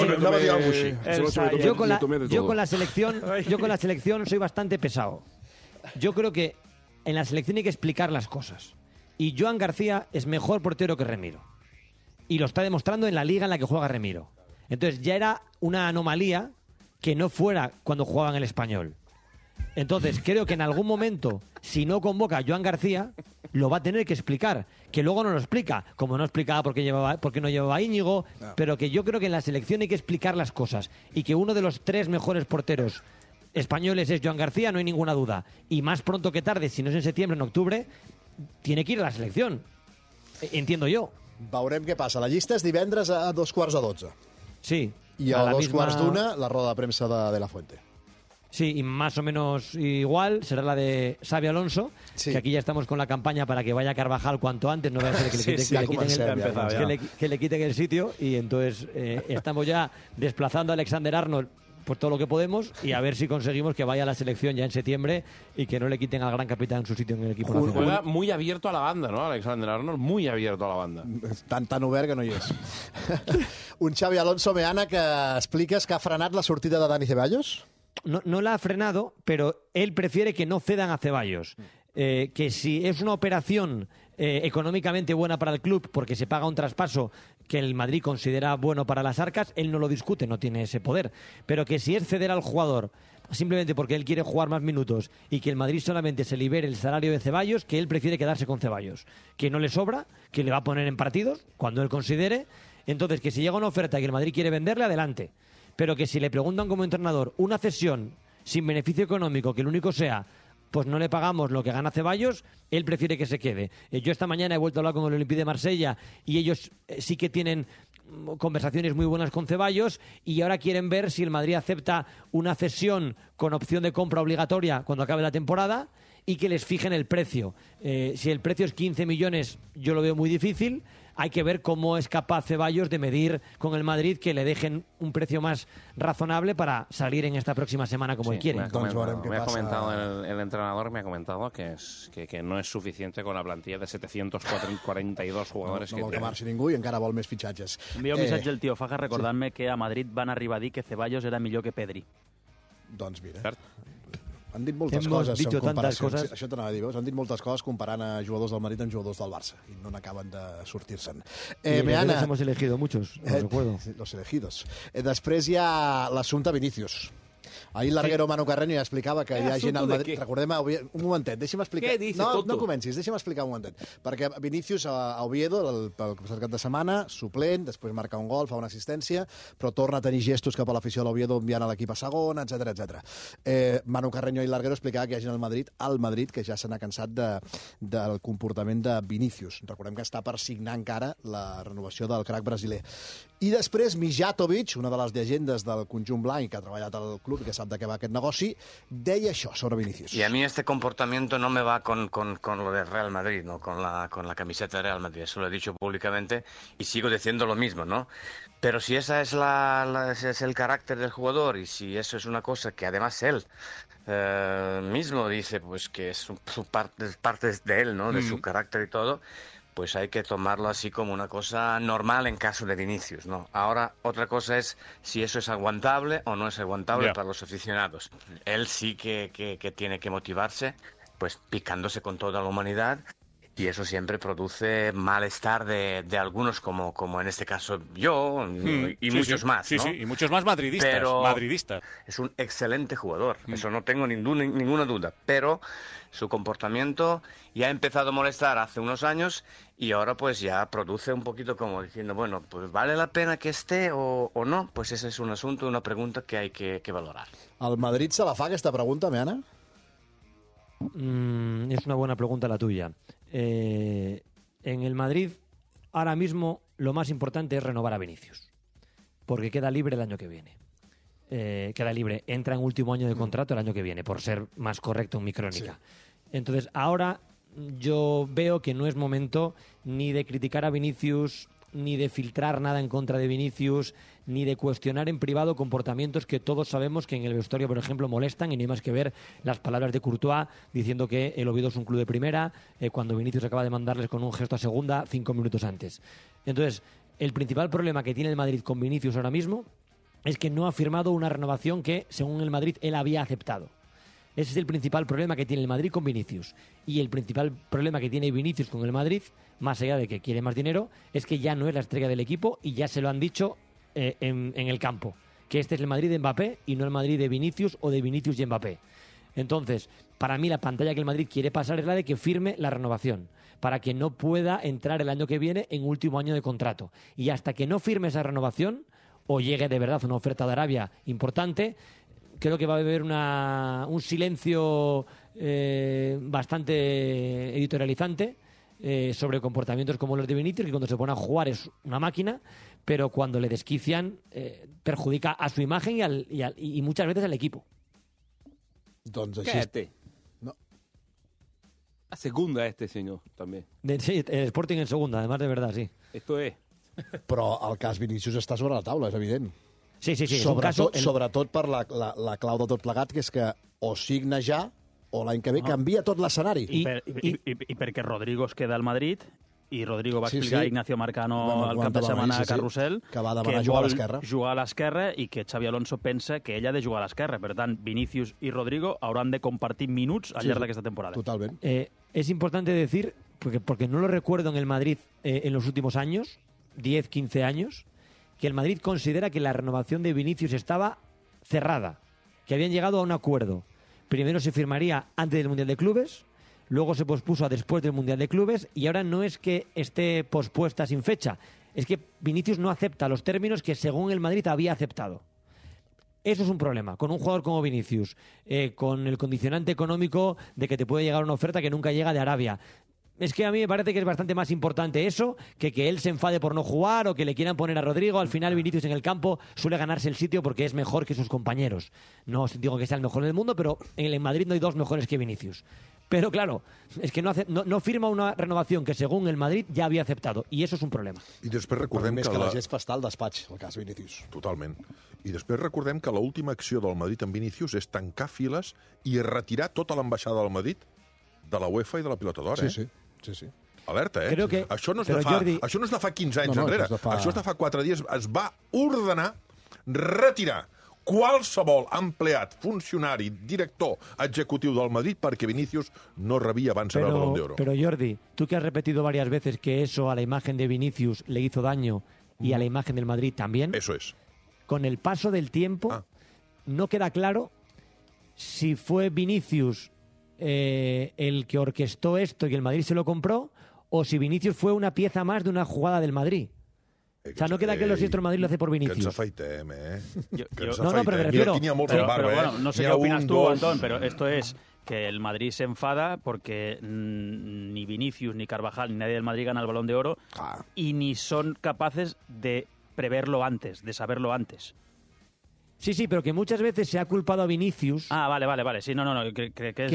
M: bastante... Yo con la selección soy bastante pesado. Yo creo que en la selección hay que explicar las cosas. Y Joan García es mejor portero que Remiro. Y lo está demostrando en la liga en la que juega Remiro. Entonces ya era una anomalía que no fuera cuando jugaba en el Español. Entonces creo que en algún momento, si no convoca a Joan García, lo va a tener que explicar. Que luego no lo explica, como no explicaba por qué no llevaba a Íñigo, pero que yo creo que en la selección hay que explicar las cosas. Y que uno de los 3 mejores porteros españoles es Joan García, no hay ninguna duda. Y más pronto que tarde, si no es en septiembre, en octubre, tiene que ir a la selección. Entiendo yo.
E: Veurem què passa. La llista és divendres a 11:45.
M: Sí.
E: I a 11:45 la roda de premsa de la Fuente.
M: Sí, y más o menos igual será la de Xabi Alonso, que aquí ya estamos con la campaña para que vaya Carvajal cuanto antes, no voy a hacer que le quiten el sitio, y entonces estamos ya desplazando a Alexander Arnold pues todo lo que podemos, y a ver si conseguimos que vaya a la selección ya en septiembre y que no le quiten al gran capitán su sitio en el equipo nacional.
C: Juega muy abierto a la banda, ¿no? Alexander Arnold, muy abierto a la banda.
E: Tan obert que no hi és. Un Xabi Alonso, Meana, que expliques que ha frenat la sortida de Dani Ceballos?
M: No la ha frenado, pero él prefiere que no cedan a Ceballos. Que si es una operación económicamente buena para el club porque se paga un traspaso que el Madrid considera bueno para las arcas, él no lo discute, no tiene ese poder. Pero que si es ceder al jugador simplemente porque él quiere jugar más minutos y que el Madrid solamente se libere el salario de Ceballos, que él prefiere quedarse con Ceballos. Que no le sobra, que le va a poner en partidos cuando él considere. Entonces, que si llega una oferta y que el Madrid quiere venderle, adelante. Pero que si le preguntan como entrenador una cesión sin beneficio económico, que el único sea pues no le pagamos lo que gana Ceballos, él prefiere que se quede. Yo esta mañana he vuelto a hablar con el Olympique de Marsella y ellos sí que tienen conversaciones muy buenas con Ceballos y ahora quieren ver si el Madrid acepta una cesión con opción de compra obligatoria cuando acabe la temporada y que les fijen el precio. Si el precio es 15 millones, yo lo veo muy difícil. Hay que ver cómo es capaz Ceballos de medir con el Madrid que le dejen un precio más razonable para salir en esta próxima semana como él quiere.
J: El entrenador me ha comentado que no es suficiente con la plantilla de 742 jugadores
E: no vol que marxi ningú i encara vol més fitxatges.
F: Envia un missatge al Tio Faja recordant-me que a Madrid van arribar a dir que Ceballos era millor que Pedri.
E: Doncs mira. Han dit moltes coses en comparació. Això t'anava a dir, veus? Han dit moltes coses comparant a jugadors del Madrid amb jugadors del Barça i no n'acaben de sortir-se'n.
M: Meana, hemos elegido muchos, no recuerdo.
E: Los elegidos. Després hi ha l'assumpte Vinícius. Ahir l'arguero Manu Carreño ja explicava que hi ha gent al Madrid... Recordem, un momentet, deixa'm explicar.
C: Què dices,
E: no comencis, deixa'm explicar un momentet. Perquè Vinícius a Oviedo, el cap de setmana, suplent, després marca un gol, fa una assistència, però torna a tenir gestos cap a l'afició de l'Oviedo enviant a l'equip a segona, etc. Manu Carreño i l'arguero explicava que hi ha gent al Madrid que ja se n'ha cansat del comportament de Vinícius. Recordem que està per signar encara la renovació del crack brasiler. I després Mijatovic, una de les llegendes del conjunt blanc que ha treballat al club i que sap de què va aquest negoci, deia això sobre Vinicius.
O: Y a mí este comportamiento no me va con lo del Real Madrid, ¿no? Con la camiseta de Real Madrid. Eso lo he dicho públicamente y sigo diciendo lo mismo, ¿no? Pero si esa es ese es el carácter del jugador y si eso es una cosa que además él mismo dice, pues que es parte de él, ¿no? De su carácter y todo, pues hay que tomarlo así como una cosa normal en caso de Vinicius, ¿no? Ahora, otra cosa es si eso es aguantable o no es aguantable para los aficionados. Él sí que tiene que motivarse, pues picándose con toda la humanidad Y eso siempre produce malestar de algunos, como en este caso yo, y muchos más, ¿no?
P: Sí, y muchos más madridistas.
O: Pero
P: madridistas.
O: Es un excelente jugador, eso no tengo ninguna duda. Pero su comportamiento ya ha empezado a molestar hace unos años y ahora pues ya produce un poquito como diciendo, bueno, pues ¿vale la pena que esté o no? Pues ese es un asunto, una pregunta que hay que valorar.
E: ¿Al Madrid se la fa esta pregunta, Meana?
M: Es una buena pregunta la tuya. En el Madrid, ahora mismo, lo más importante es renovar a Vinicius, porque queda libre el año que viene. Queda libre, entra en último año de contrato el año que viene, por ser más correcto en mi crónica. Sí. Entonces, ahora yo veo que no es momento ni de criticar a Vinicius, ni de filtrar nada en contra de Vinicius, ni de cuestionar en privado comportamientos que todos sabemos que en el vestuario, por ejemplo, molestan, y no hay más que ver las palabras de Courtois diciendo que el Oviedo es un club de primera, cuando Vinicius acaba de mandarles con un gesto a segunda 5 minutos antes. Entonces, el principal problema que tiene el Madrid con Vinicius ahora mismo es que no ha firmado una renovación que, según el Madrid, él había aceptado. Ese es el principal problema que tiene el Madrid con Vinicius. Y el principal problema que tiene Vinicius con el Madrid, más allá de que quiere más dinero, es que ya no es la estrella del equipo y ya se lo han dicho en el campo. Que este es el Madrid de Mbappé y no el Madrid de Vinicius o de Vinicius y Mbappé. Entonces, para mí la pantalla que el Madrid quiere pasar es la de que firme la renovación, para que no pueda entrar el año que viene en último año de contrato. Y hasta que no firme esa renovación, o llegue de verdad una oferta de Arabia importante, creo que va a haber un silencio bastante editorializante sobre comportamientos como los de Vinicius, que cuando se pone a jugar es una máquina, pero cuando le desquician perjudica a su imagen y muchas veces al equipo.
E: Entonces,
J: no. A segunda señor, també.
M: Sí, el Sporting en segunda, además de verdad, sí.
J: Esto es.
E: Però el cas Vinicius està sobre la taula, és evident.
M: Sí.
E: Sobretot per la clau de tot plegat, que és que o signa ja o l'any que ve canvia tot l'escenari.
F: I perquè Rodrigo es queda al Madrid i Rodrigo va explicar a Ignacio Marcano al cap de setmana a Carrusel
E: que va demanar jugar
F: a l'esquerra i que Xavi Alonso pensa que ell ha de jugar a l'esquerra. Per tant, Vinicius i Rodrigo hauran de compartir minuts al llarg d'aquesta temporada.
E: Totalment.
M: Es importante decir, porque no lo recuerdo en el Madrid en los últimos años, 10, 15 años, que el Madrid considera que la renovación de Vinicius estaba cerrada, que habían llegado a un acuerdo. Primero se firmaría antes del Mundial de Clubes, luego se pospuso a después del Mundial de Clubes y ahora no es que esté pospuesta sin fecha, es que Vinicius no acepta los términos que según el Madrid había aceptado. Eso es un problema, con un jugador como Vinicius, con el condicionante económico de que te puede llegar una oferta que nunca llega de Arabia. Es que a mí me parece que es bastante más importante eso que él se enfade por no jugar o que le quieran poner a Rodrigo. Al final Vinicius en el campo suele ganarse el sitio porque es mejor que sus compañeros. No digo que sea el mejor del mundo, pero en Madrid no hay dos mejores que Vinicius. Pero claro, es que no firma una renovación que según el Madrid ja havia aceptado, i això és un problema.
H: I després recordem
E: que la gespa està al despatx, el cas Vinicius.
H: Totalment. I després recordem que l'última acció del Madrid amb Vinicius és tancar files i retirar tota l'ambaixada del Madrid de la UEFA i de la pilota d'or,
E: Sí.
H: Alerta, Això no és de fa 15 anys enrere. Això és de fa 4 dies. Es va ordenar retirar qualsevol empleat, funcionari, director, executiu del Madrid perquè Vinicius no rebia abans el Balón de Oro.
M: Pero Jordi, tú que has repetido varias veces que eso a la imagen de Vinicius le hizo daño y a la imagen del Madrid también.
H: Eso es.
M: Con el paso del tiempo no queda claro si fue Vinicius el que orquestó esto y el Madrid se lo compró, o si Vinicius fue una pieza más de una jugada del Madrid. O sea, no queda claro si esto el Madrid lo hace por Vinicius.
H: Que ens afaitem,
M: No, pero me refiero...
F: Pero bueno, no sé qué opinas tú, Antón, pero esto es que el Madrid se enfada porque ni Vinicius, ni Carvajal, ni nadie del Madrid gana el Balón de Oro y ni son capaces de preverlo antes, de saberlo antes.
M: Sí, pero que muchas veces se ha culpado a Vinicius.
F: Vale. Sí, no. Que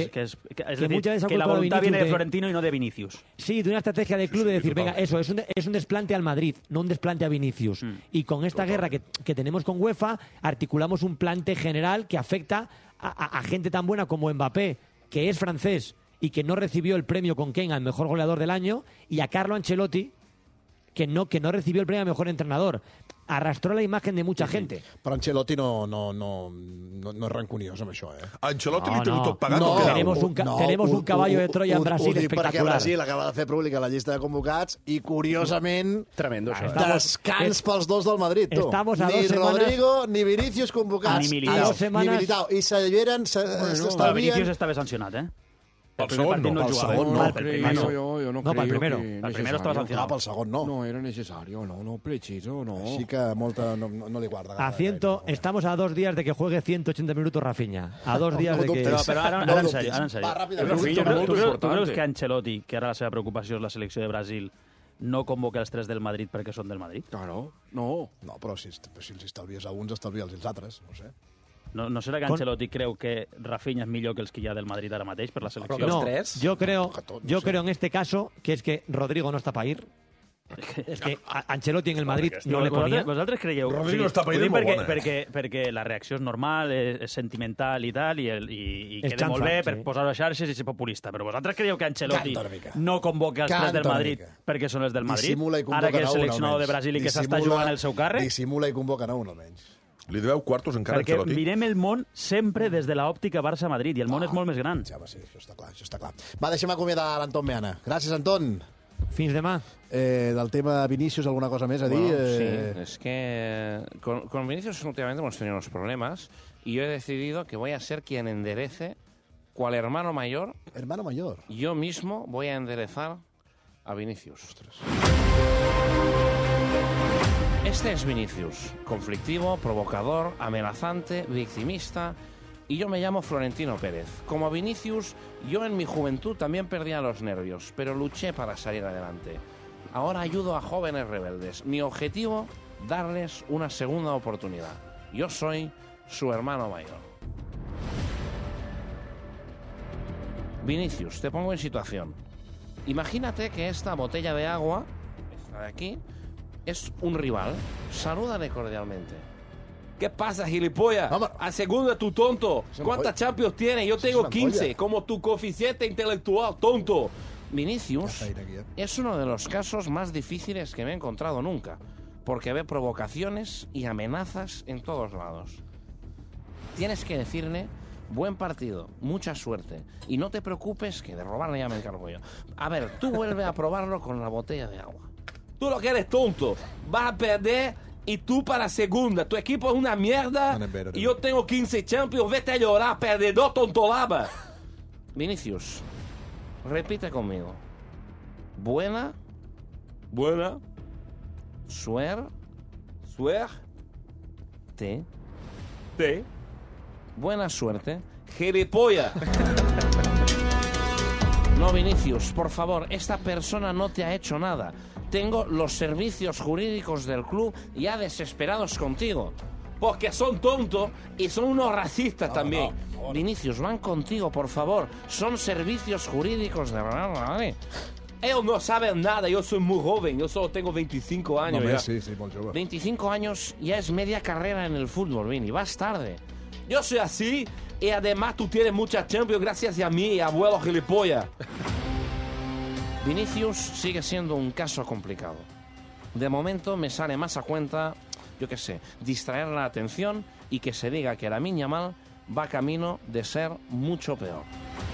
F: la voluntad viene de Florentino y no de Vinicius.
M: Sí, de una estrategia de club de decir, venga, eso, es un desplante al Madrid, no un desplante a Vinicius. Y con esta guerra que tenemos con UEFA, articulamos un plante general que afecta a gente tan buena como Mbappé, que es francés y que no recibió el premio con Ken al mejor goleador del año, y a Carlo Ancelotti, que no recibió el premio a mejor entrenador. arrastró la imagen de mucha gente.
E: Però Ancelotti no és rancuniós amb això, eh?
H: Ancelotti li té tot pagat.
M: Tenemos un caballo de Troya en Brasil espectacular.
E: Perquè Brasil acaba de fer pública la llista de convocats i, curiosament,
I: tremendo, això.
E: Descans pels dos del Madrid, tu. Ni Rodrigo, ni Vinicius convocats.
F: Ni Militao.
E: Ni Militao. I s'alliberen, s'estalvien...
F: Vinicius està bé sancionat, eh?
H: El segon no.
C: Pel segon no. Yo no creo
M: pel primero.
F: El primero estaba sancionado.
E: Pel segon no.
C: No era necesario, no preciso, no.
E: Així que molta no li guarda.
M: Estamos a 2 días de que juegue 180 minutos Rafinha. A 2 días de que...
F: Però ara en sèrio.
C: Va, ràpidament.
F: Tu creus que Ancelotti, que ara la seva preocupació és la selecció de Brasil, no convoca els 3 del Madrid perquè són del Madrid?
C: Claro, no.
E: No, però si els estalvies a uns, estalvies els altres, no sé.
F: No serà que Ancelotti creu que Rafinha és millor que els que hi ha del Madrid ara mateix per la selecció?
M: No, yo creo en este caso que es que Rodrigo no está para ir. Es que Ancelotti en el Madrid no le ponía.
F: Vosaltres creieu...
H: Rodrigo està per ir molt bona.
F: Perquè la reacció és normal, és sentimental i tal, i queda molt bé per posar-ho a xarxes i ser populista. Però vosaltres creieu que Ancelotti no convoca els 3 del Madrid perquè són els del Madrid? Ara que és seleccionador de Brasil i que s'està jugant el seu càrrec?
E: Dissimula i convoca a un almenys.
H: Li deveu quartos encara a Ancelotti?
F: Perquè mirem el món sempre des de l'òptica Barça-Madrid, i el món és molt més gran.
E: Ja, sí, això està clar. Va, deixem acomiadar l'Anton Meana. Gràcies, Anton.
M: Fins demà.
E: Del tema Vinicius, ¿alguna cosa más a decir?
J: Sí, es que con Vinicius últimamente hemos tenido unos problemas y yo he decidido que voy a ser quien enderece, cual hermano mayor.
E: ¿Hermano mayor?
J: Yo mismo voy a enderezar a Vinicius. Ostras. Este es Vinicius, conflictivo, provocador, amenazante, victimista, y yo me llamo Florentino Pérez. Como Vinicius, yo en mi juventud también perdía los nervios, pero luché para salir adelante. Ahora ayudo a jóvenes rebeldes. Mi objetivo, darles una segunda oportunidad. Yo soy su hermano mayor. Vinicius, te pongo en situación. Imagínate que esta botella de agua, esta de aquí, es un rival. Salúdale cordialmente.
C: ¿Qué pasa, gilipollas? A segunda, tú tonto. ¿Cuántas Champions tienes? Yo tengo 15, como tu coeficiente intelectual, tonto.
J: Vinicius es uno de los casos más difíciles que me he encontrado nunca, porque ve provocaciones y amenazas en todos lados. Tienes que decirle, buen partido, mucha suerte, y no te preocupes que de robarle ya me encargo yo. A ver, tú vuelve a probarlo con la botella de agua.
C: Tú lo que eres tonto, vas a perder y tú para segunda. Tu equipo es una mierda y yo tengo 15 Champions, vete a llorar, perdedor, tontolaba.
J: Vinicius, repite conmigo. Buena, suerte, buena suerte,
C: gilipollas.
J: No, Vinicius, por favor, esta persona no te ha hecho nada. Tengo los servicios jurídicos del club ya desesperados contigo.
C: Porque son tontos y son unos racistas también.
J: Vinicius, van contigo, por favor. Son servicios jurídicos de Real Madrid.
C: Ellos no saben nada, yo soy muy joven, yo solo tengo 25 años.
E: No, sí, molt jove.
J: 25 años ya es media carrera en el fútbol, Vini, vas tarde.
C: Yo soy así y además tú tienes muchas Champions gracias a mí, abuelo gilipollas.
J: Vinicius sigue siendo un caso complicado. De momento me sale más a cuenta, yo qué sé, distraer la atención y que se diga que Lamine Yamal va camino de ser mucho peor.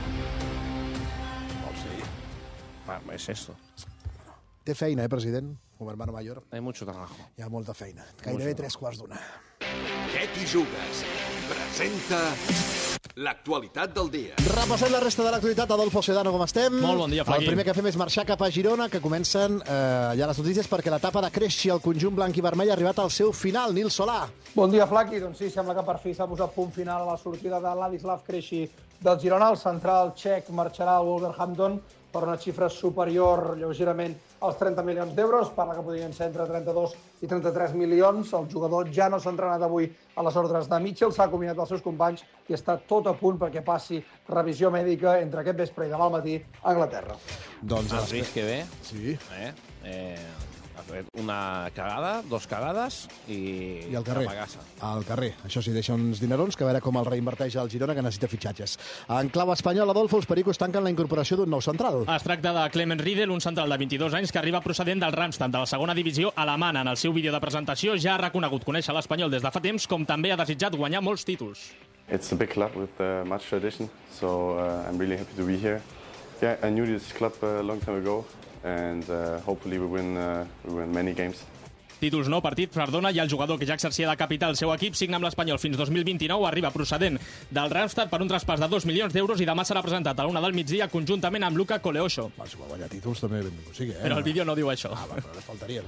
J: Bueno, es esto.
E: Té feina, president? Com a hermano mayor.
J: Hay mucho trabajo.
E: Hi ha molta feina. Gairebé 3:15.
P: Què t'hi jugues? Presenta l'actualitat del dia.
E: Repassem la resta de l'actualitat. Adolfo Sedano, com estem?
Q: Molt bon dia, Flaqui.
E: El primer que fem és marxar cap a Girona, que comencen ja les notícies perquè l'etapa de Cresci al conjunt blanc i vermell ha arribat al seu final. Nil Solà.
R: Bon dia, Flaqui. Doncs sí, sembla que per fi s'ha posat punt final a la sortida de Ladislav Cresci del Girona. El central txec marxarà al Wolverhampton per una xifra superior lleugerament als 30 milions d'euros. Parla que podrien ser entre 32 i 33 milions. El jugador ja no s'ha entrenat avui a les ordres de Mitchell, s'ha acomiadat dels seus companys i està tot a punt perquè passi revisió mèdica entre aquest vespre i demà al matí a Anglaterra.
J: Doncs has vist que bé?
E: Sí.
J: Ha fet una cagada, 2 cagades i
E: al carrer. Al carrer. Això sí, deixa uns dinerons que a veure com el reinverteix el Girona, que necessita fitxatges. En clau espanyol, Adolfo, els pericos tanquen la incorporació d'un nou central.
Q: Es tracta de Clement Riedel, un central de 22 anys que arriba procedent del Ramstein, de la segona divisió alemana. En el seu vídeo de presentació ja ha reconegut conèixer l'Espanyol des de fa temps, com també ha desitjat guanyar molts títols.
S: It's a big club with much tradition, so I'm really happy to be here. Yeah, I knew this club a long time ago, and hopefully we win many games.
Q: Títols no, partit, perdona, i el jugador que ja exercia de capità el seu equip signa amb l'Espanyol fins 2029, arriba procedent del Ramstein per un traspàs de 2 milions d'euros i demà serà presentat a la 1 del migdia conjuntament amb Luka Koleosho.
E: Si va guanyar títols també benvingut sigui,
Q: Però el vídeo no diu això.
E: Però només faltaria.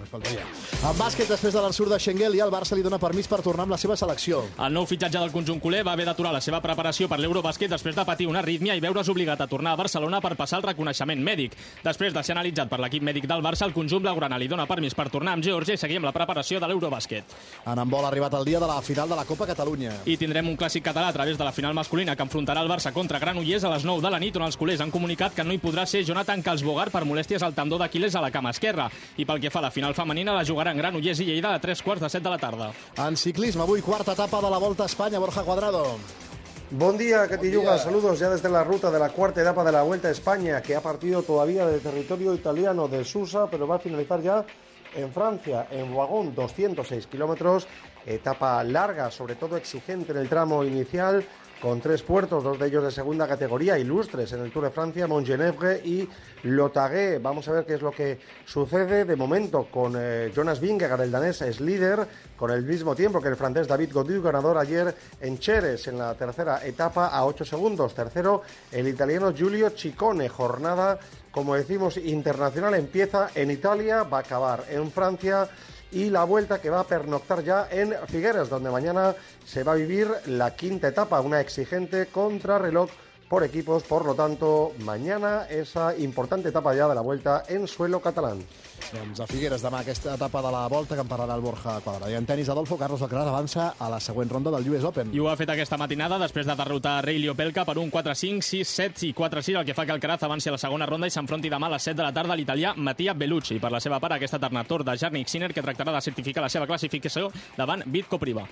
E: En bàsquet, després de l'ensurt de Schengen, el Barça li dona permís per tornar amb la seva selecció.
Q: El nou fitxatge del conjunt culer va haver d'aturar la seva preparació per l'Eurobàsquet després de patir una arrítmia i veure's obligat a tornar a Barcelona per passar el reconeixement mèdic. Després de ser analitzat per l'equip mèdic del Barça, el conjunt blaugrana li dona permís per tornar amb Geòrgia i seguir amb la preparació de l'Eurobàsquet.
E: En handbol ha arribat el dia de la final de la Copa Catalunya.
Q: I tindrem un clàssic català a través de la final masculina que enfrontarà el Barça contra Granollers a les 9 de la nit, on els culers han comunicat que no hi podrà ser Jonathan Calsbogar per molèsties al tendó d'Aquiles a la cama esquerra. I pel que fa a la final femenina, la jugaran Granollers i Lleida a 3:45 de la tarda.
E: En ciclisme, avui quarta etapa de la Volta a Espanya, Borja Cuadrado.
T: Buen día, Catilluga. Saludos ya desde la ruta de la cuarta etapa de la Vuelta a España, que ha partido todavía de territorio italiano de Susa, pero va a finalizar ya en Francia, en Wagón, 206 kilómetros, etapa larga, sobre todo exigente en el tramo inicial, con 3 puertos, 2 de ellos de segunda categoría, ilustres en el Tour de Francia, Montgenèvre y Lotagué. Vamos a ver qué es lo que sucede de momento con Jonas Vingegaard, el danés es líder, con el mismo tiempo que el francés David Gaudu, ganador ayer en Xeres en la tercera etapa a 8 segundos. Tercero, el italiano Giulio Ciccone. Jornada, como decimos, internacional, empieza en Italia, va a acabar en Francia, y la vuelta que va a pernoctar ya en Figueres, donde mañana se va a vivir la quinta etapa, una exigente contrarreloj por equipos. Por lo tanto, mañana esa importante etapa ya de la Vuelta en suelo catalán.
E: Doncs a Figueres demà aquesta etapa de la Volta que en parlarà el Borja Cuadrado. I en tenis, Adolfo, Carlos Alcaraz avança a la següent ronda del US Open.
Q: I ho ha fet aquesta matinada després de derrotar Reilly Opelka per un 4-5, 6-7 i 4-6, el que fa que Alcaraz avanci a la segona ronda i s'enfronti demà a les 7 de la tarda a l'italià Mattia Bellucci. Per la seva part, aquesta tarda torn de Jannik Sinner, que tractarà de certificar la seva classificació davant Vít Kopriva.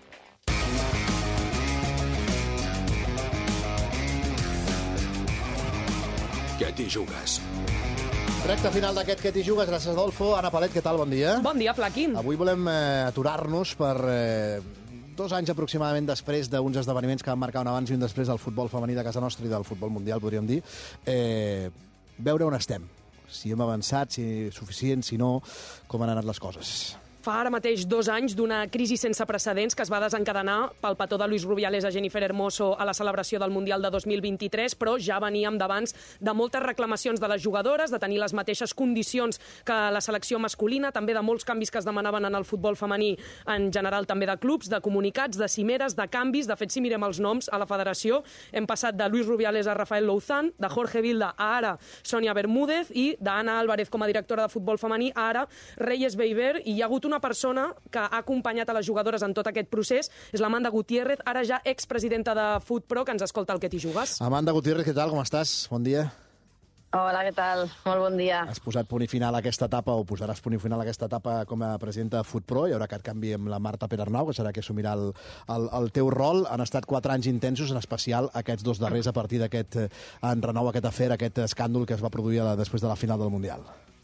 P: Què t'hi jugues?
E: Recte final d'aquest Què t'hi jugues. Gràcies, Adolfo. Anna Palet, què tal? Bon dia.
U: Bon dia, Flaquín.
E: Avui volem aturar-nos per 2 anys aproximadament després d'uns esdeveniments que van marcar un abans i un després del futbol femení de casa nostra i del futbol mundial, podríem dir. Veure on estem. Si hem avançat, si suficient, si no, com han anat les coses.
U: Fa ara mateix 2 anys d'una crisi sense precedents que es va desencadenar pel petó de Luis Rubiales a Jennifer Hermoso a la celebració del Mundial de 2023, però ja veníem d'abans de moltes reclamacions de les jugadores, de tenir les mateixes condicions que la selecció masculina, també de molts canvis que es demanaven en el futbol femení en general, també de clubs, de comunicats, de cimeres, de canvis. De fet, si mirem els noms a la federació, hem passat de Luis Rubiales a Rafael Louzán, de Jorge Vilda a ara Sonia Bermúdez i d'Anna Álvarez com a directora de futbol femení a ara Reyes Beiber, i hi ha hagut una persona que ha acompanyat a les jugadores en tot aquest procés, és l'Amanda Gutiérrez, ara ja expresidenta de FutPro, que ens escolta el Que t'hi jugues.
E: Amanda Gutiérrez, què tal? Com estàs? Bon dia.
V: Hola, què tal? Molt bon dia.
E: Has posat punt i final a aquesta etapa, o posaràs punt i final a aquesta etapa com a presidenta de FutPro. Hi haurà aquest canvi amb la Marta Perarnau, que serà qui assumirà el teu rol. Han estat 4 anys intensos, en especial aquests 2 darrers, a partir d'aquest enrenou, aquest afer, aquest escàndol que es va produir després de la final del Mundial.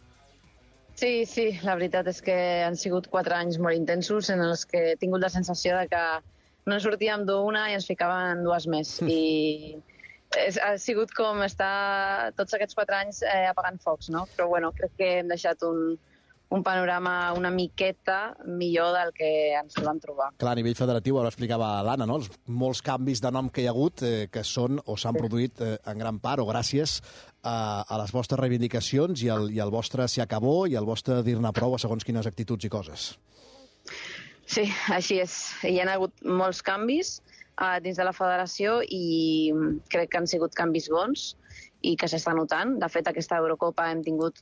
V: Sí, la veritat és que han sigut 4 anys molt intensos en els que he tingut la sensació de que no en sortíem d'una i ens ficaven 2 més. I ha sigut com estar tots aquests 4 anys apagant focs, no? Però bueno, crec que hem deixat un panorama una miqueta millor del que ens vam trobar.
E: Clar, a nivell federatiu, ara explicava l'Anna, no? Els molts canvis de nom que hi ha hagut, que són o s'han produït en gran part o gràcies a les vostres reivindicacions i al vostre s'hi acabó i al vostre dir-ne prou a segons quines actituds i coses.
V: Sí, així és. Hi ha hagut molts canvis dins de la federació i crec que han sigut canvis bons i que s'està notant. De fet, aquesta Eurocopa hem tingut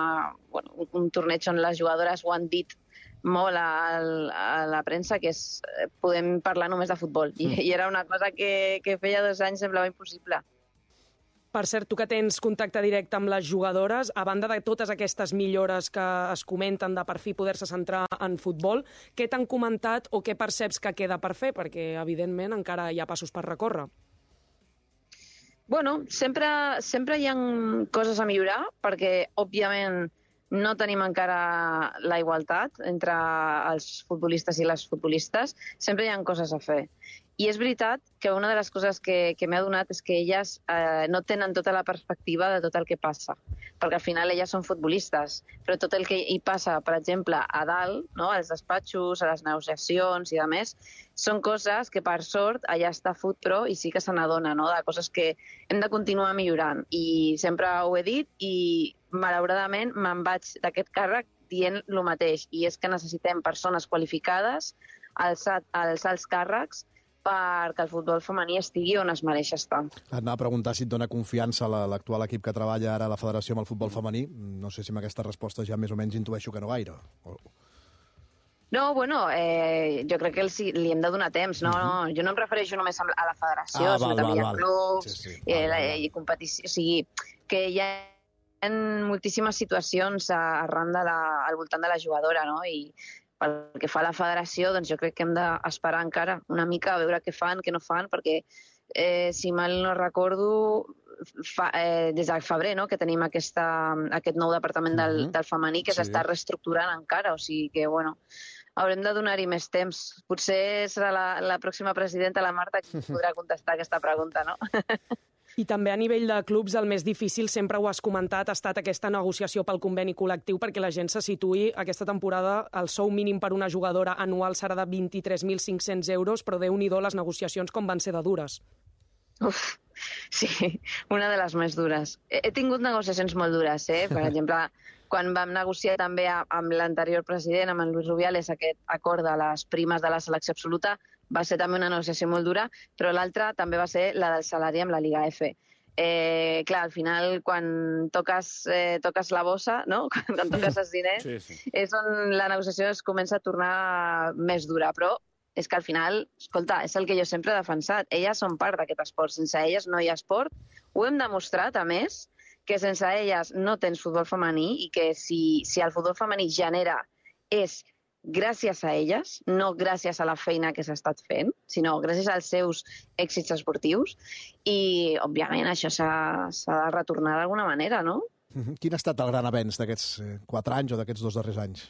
V: un torneig on les jugadores ho han dit molt a la premsa, que és podem parlar només de futbol. I era una cosa que feia 2 anys semblava impossible.
U: Per cert, tu que tens contacte directe amb les jugadores, a banda de totes aquestes millores que es comenten de per fi poder-se centrar en futbol, què t'han comentat o què perceps que queda per fer? Perquè, evidentment, encara hi ha passos per recórrer.
V: Bueno, sempre hi ha coses a millorar, perquè, òbviament, no tenim encara la igualtat entre els futbolistes i les futbolistes. Sempre hi ha coses a fer. I és veritat que una de les coses que m'ha donat és que elles no tenen tota la perspectiva de tot el que passa, perquè al final elles són futbolistes, però tot el que hi passa, per exemple, a dalt, no? Als despatxos, a les negociacions i demés, són coses que, per sort, allà està FutPro i sí que se n'adona, no? De coses que hem de continuar millorant. I sempre ho he dit i, malauradament, me'n vaig d'aquest càrrec dient el mateix, i és que necessitem persones qualificades als alts càrrecs perquè el futbol femení estigui on es mereix estar.
E: Et anava a preguntar si et dona confiança l'actual equip que treballa ara a la federació amb el futbol femení. No sé si amb aquesta resposta ja més o menys intueixo que no gaire.
V: No, bueno, jo crec que li hem de donar temps. No, jo no em refereixo només a la federació, sinó també a clubs i competició. O sigui, que hi ha moltíssimes situacions arran al voltant de la jugadora, no? I pel que fa a la federació, doncs jo crec que hem d'esperar encara una mica a veure què fan, què no fan, perquè, si mal no recordo, des de febrer, no?, que tenim aquest nou departament del femení que s'està reestructurant encara, o sigui que, bueno, haurem de donar-hi més temps. Potser serà la pròxima presidenta, la Marta, qui podrà contestar aquesta pregunta, no?
U: I també a nivell de clubs el més difícil, sempre ho has comentat, ha estat aquesta negociació pel conveni col·lectiu perquè la gent se situï aquesta temporada. El sou mínim per una jugadora anual serà de 23.500 euros, però Déu-n'hi-do les negociacions com van ser de dures.
V: Uf, sí, una de les més dures. He tingut negociacions molt dures, Per exemple, quan vam negociar també amb l'anterior president, amb en Luis Rubiales, aquest acord de les primes de la selecció absoluta, va ser també una negociació molt dura, però l'altra també va ser la del salari amb la Liga F. Clar, al final, quan toques la bossa, no? Quan toques els diners, és on la negociació es comença a tornar més dura. Però és que al final, escolta, és el que jo sempre he defensat. Elles són part d'aquest esport. Sense elles no hi ha esport. Ho hem demostrat, a més, que sense elles no tens futbol femení i que si el futbol femení genera és gràcies a elles, no gràcies a la feina que s'ha estat fent, sinó gràcies als seus èxits esportius. I, òbviament, això s'ha de retornar d'alguna manera, no?
E: Quin ha estat el gran avenç d'aquests 4 anys o d'aquests 2 darrers anys?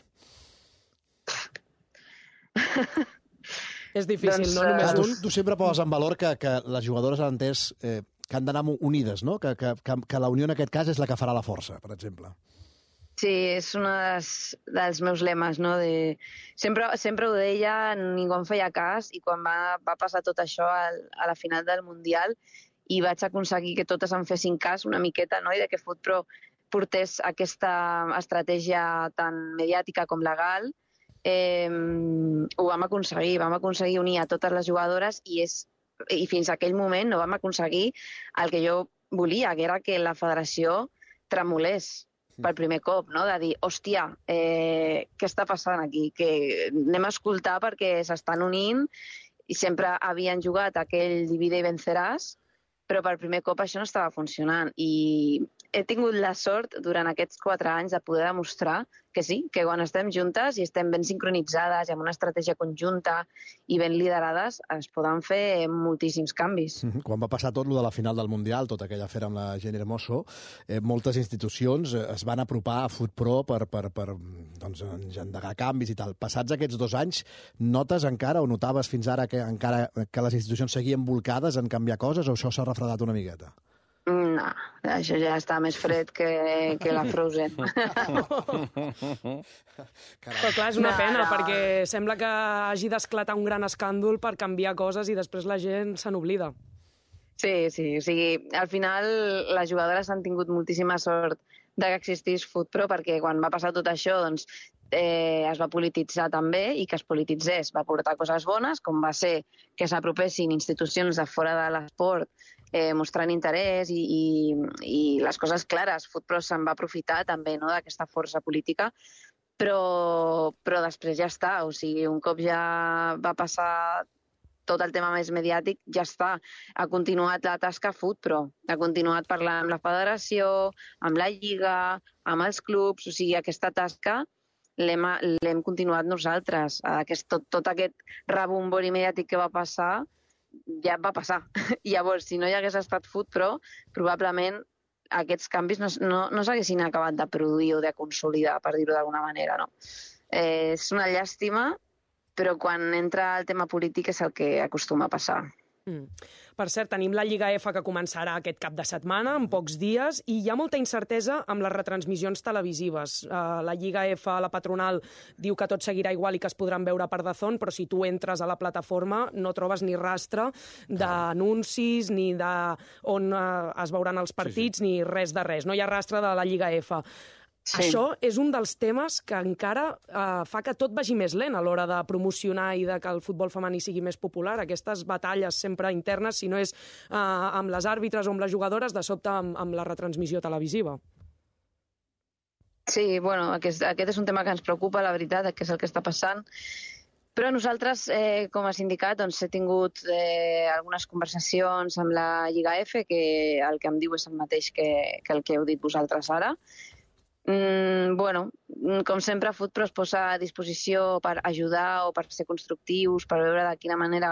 U: És difícil, no? Només un.
E: Tu sempre poses en valor que les jugadores han entès que han d'anar unides, no? Que la unió en aquest cas és la que farà la força, per exemple.
V: Sí, és un dels meus lemes, no? Sempre ho deia, ningú em feia cas, i quan va passar tot això a la final del Mundial i vaig aconseguir que totes em fessin cas una miqueta, no? I que FutPro portés aquesta estratègia tant mediàtica com legal, ho vam aconseguir unir a totes les jugadores i fins a aquell moment no vam aconseguir el que jo volia, que era que la federació tremolés per primer cop, no? De dir, hòstia, què està passant aquí? Que anem a escoltar perquè s'estan unint i sempre havien jugat aquell divide i venceràs, però per primer cop això no estava funcionant. I he tingut la sort durant aquests 4 anys de poder demostrar que sí, que quan estem juntes i estem ben sincronitzades i amb una estratègia conjunta i ben liderades, es poden fer moltíssims canvis.
E: Quan va passar tot lo de la final del Mundial, tota aquella afera amb la Jenny Hermoso, moltes institucions es van apropar a FutPro per engegar canvis i tal. Passats aquests 2 anys, notes encara o notaves fins ara que les institucions seguien volcades en canviar coses o això s'ha refredat una miqueta?
V: No, això ja està més fred que la Frozen.
U: Però clar, és una pena, perquè sembla que hagi d'esclatar un gran escàndol per canviar coses i després la gent se n'oblida.
V: Sí, o sigui, al final les jugadores han tingut moltíssima sort que existís FutPro, perquè quan va passar tot això, doncs, es va polititzar també, i que es polititzés va portar coses bones, com va ser que s'apropessin institucions de fora de l'esport mostrant interès i les coses clares. FutPro se'n va aprofitar també, no?, d'aquesta força política, però després ja està. O sigui, un cop ja va passar tot el tema més mediàtic ja està. Ha continuat la tasca FootPro, ha continuat parlant amb la federació, amb la Lliga, amb els clubs, o sigui, aquesta tasca l'hem continuat nosaltres. Tot aquest rebombori mediàtic que va passar, ja va passar. Llavors, si no hi hagués estat FootPro, probablement aquests canvis no s'haguessin acabat de produir o de consolidar, per dir-ho d'alguna manera, no? És una llàstima, però quan entra el tema polític és el que acostuma a passar.
U: Per cert, tenim la Lliga F que començarà aquest cap de setmana, en pocs dies, i hi ha molta incertesa amb les retransmissions televisives. La Lliga F, la patronal, diu que tot seguirà igual i que es podran veure per DAZN, però si tu entres a la plataforma no trobes ni rastre d'anuncis, ni d'on es veuran els partits, ni res de res. No hi ha rastre de la Lliga F. Sí. Això és un dels temes que encara fa que tot vagi més lent a l'hora de promocionar i de que el futbol femení sigui més popular. Aquestes batalles sempre internes, si no és amb les àrbitres o amb les jugadores, de sobte amb la retransmissió televisiva.
V: Sí, bueno, aquest és un tema que ens preocupa, la veritat, que és el que està passant. Però nosaltres, com a sindicat, doncs, he tingut algunes conversacions amb la Lliga F, que el que em diu és el mateix que el que heu dit vosaltres ara. Bueno, com sempre, FootPro es posa a disposició per ajudar o per ser constructius, per veure de quina manera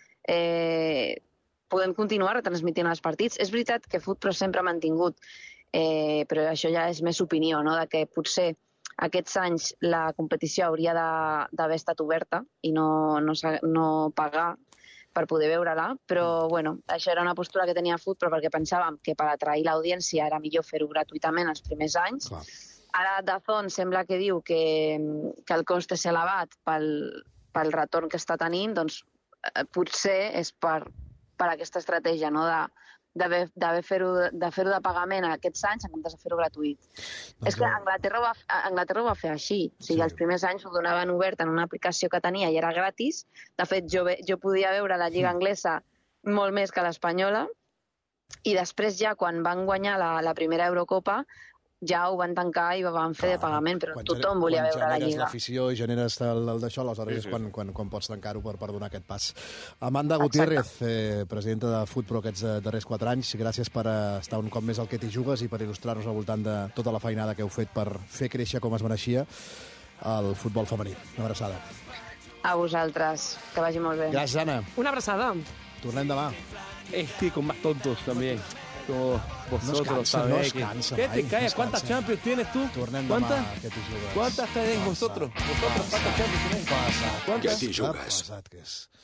V: podem continuar retransmitint els partits. És veritat que FootPro sempre ha mantingut, però això ja és més opinió, no? De que potser aquests anys la competició hauria d'haver estat oberta i no pagar per poder veure-la, però bueno, això era una postura que tenia FootPro perquè pensàvem que per atrair l'audiència era millor fer-ho gratuïtament els primers anys. Clar. Ara DAZN sembla que diu que el cost és elevat pel retorn que està tenint, doncs potser és per aquesta estratègia, no? de fer-ho de pagament aquests anys en comptes de fer-ho gratuït. És que Anglaterra ho va fer així. O sigui, els primers anys ho donaven obert en una aplicació que tenia i era gratis. De fet, jo podia veure la Lliga Anglesa molt més que l'espanyola i després ja, quan van guanyar la primera Eurocopa, ja ho van tancar i ho van fer de pagament, però tothom volia veure la Lliga.
E: Quan generes l'afició i generes el d'això, aleshores és quan pots tancar-ho per donar aquest pas. Amanda Gutiérrez, presidenta de FootPro aquests darrers 4 anys, gràcies per estar un cop més al Que t'hi jugues i per il·lustrar-nos al voltant de tota la feinada que heu fet per fer créixer com es mereixia el futbol femení. Una abraçada.
V: A vosaltres, que vagi molt bé.
E: Gràcies, Anna.
U: Una abraçada.
E: Tornem demà.
C: Sí, con más tontos también. Como vosotros sabéis. ¿Qué te callas? ¿Cuántas Champions tienes tú? ¿Cuántas? ¿Cuántas tenéis vosotros? ¿Cuántas Champions tenéis?
P: Que t'hi jugues.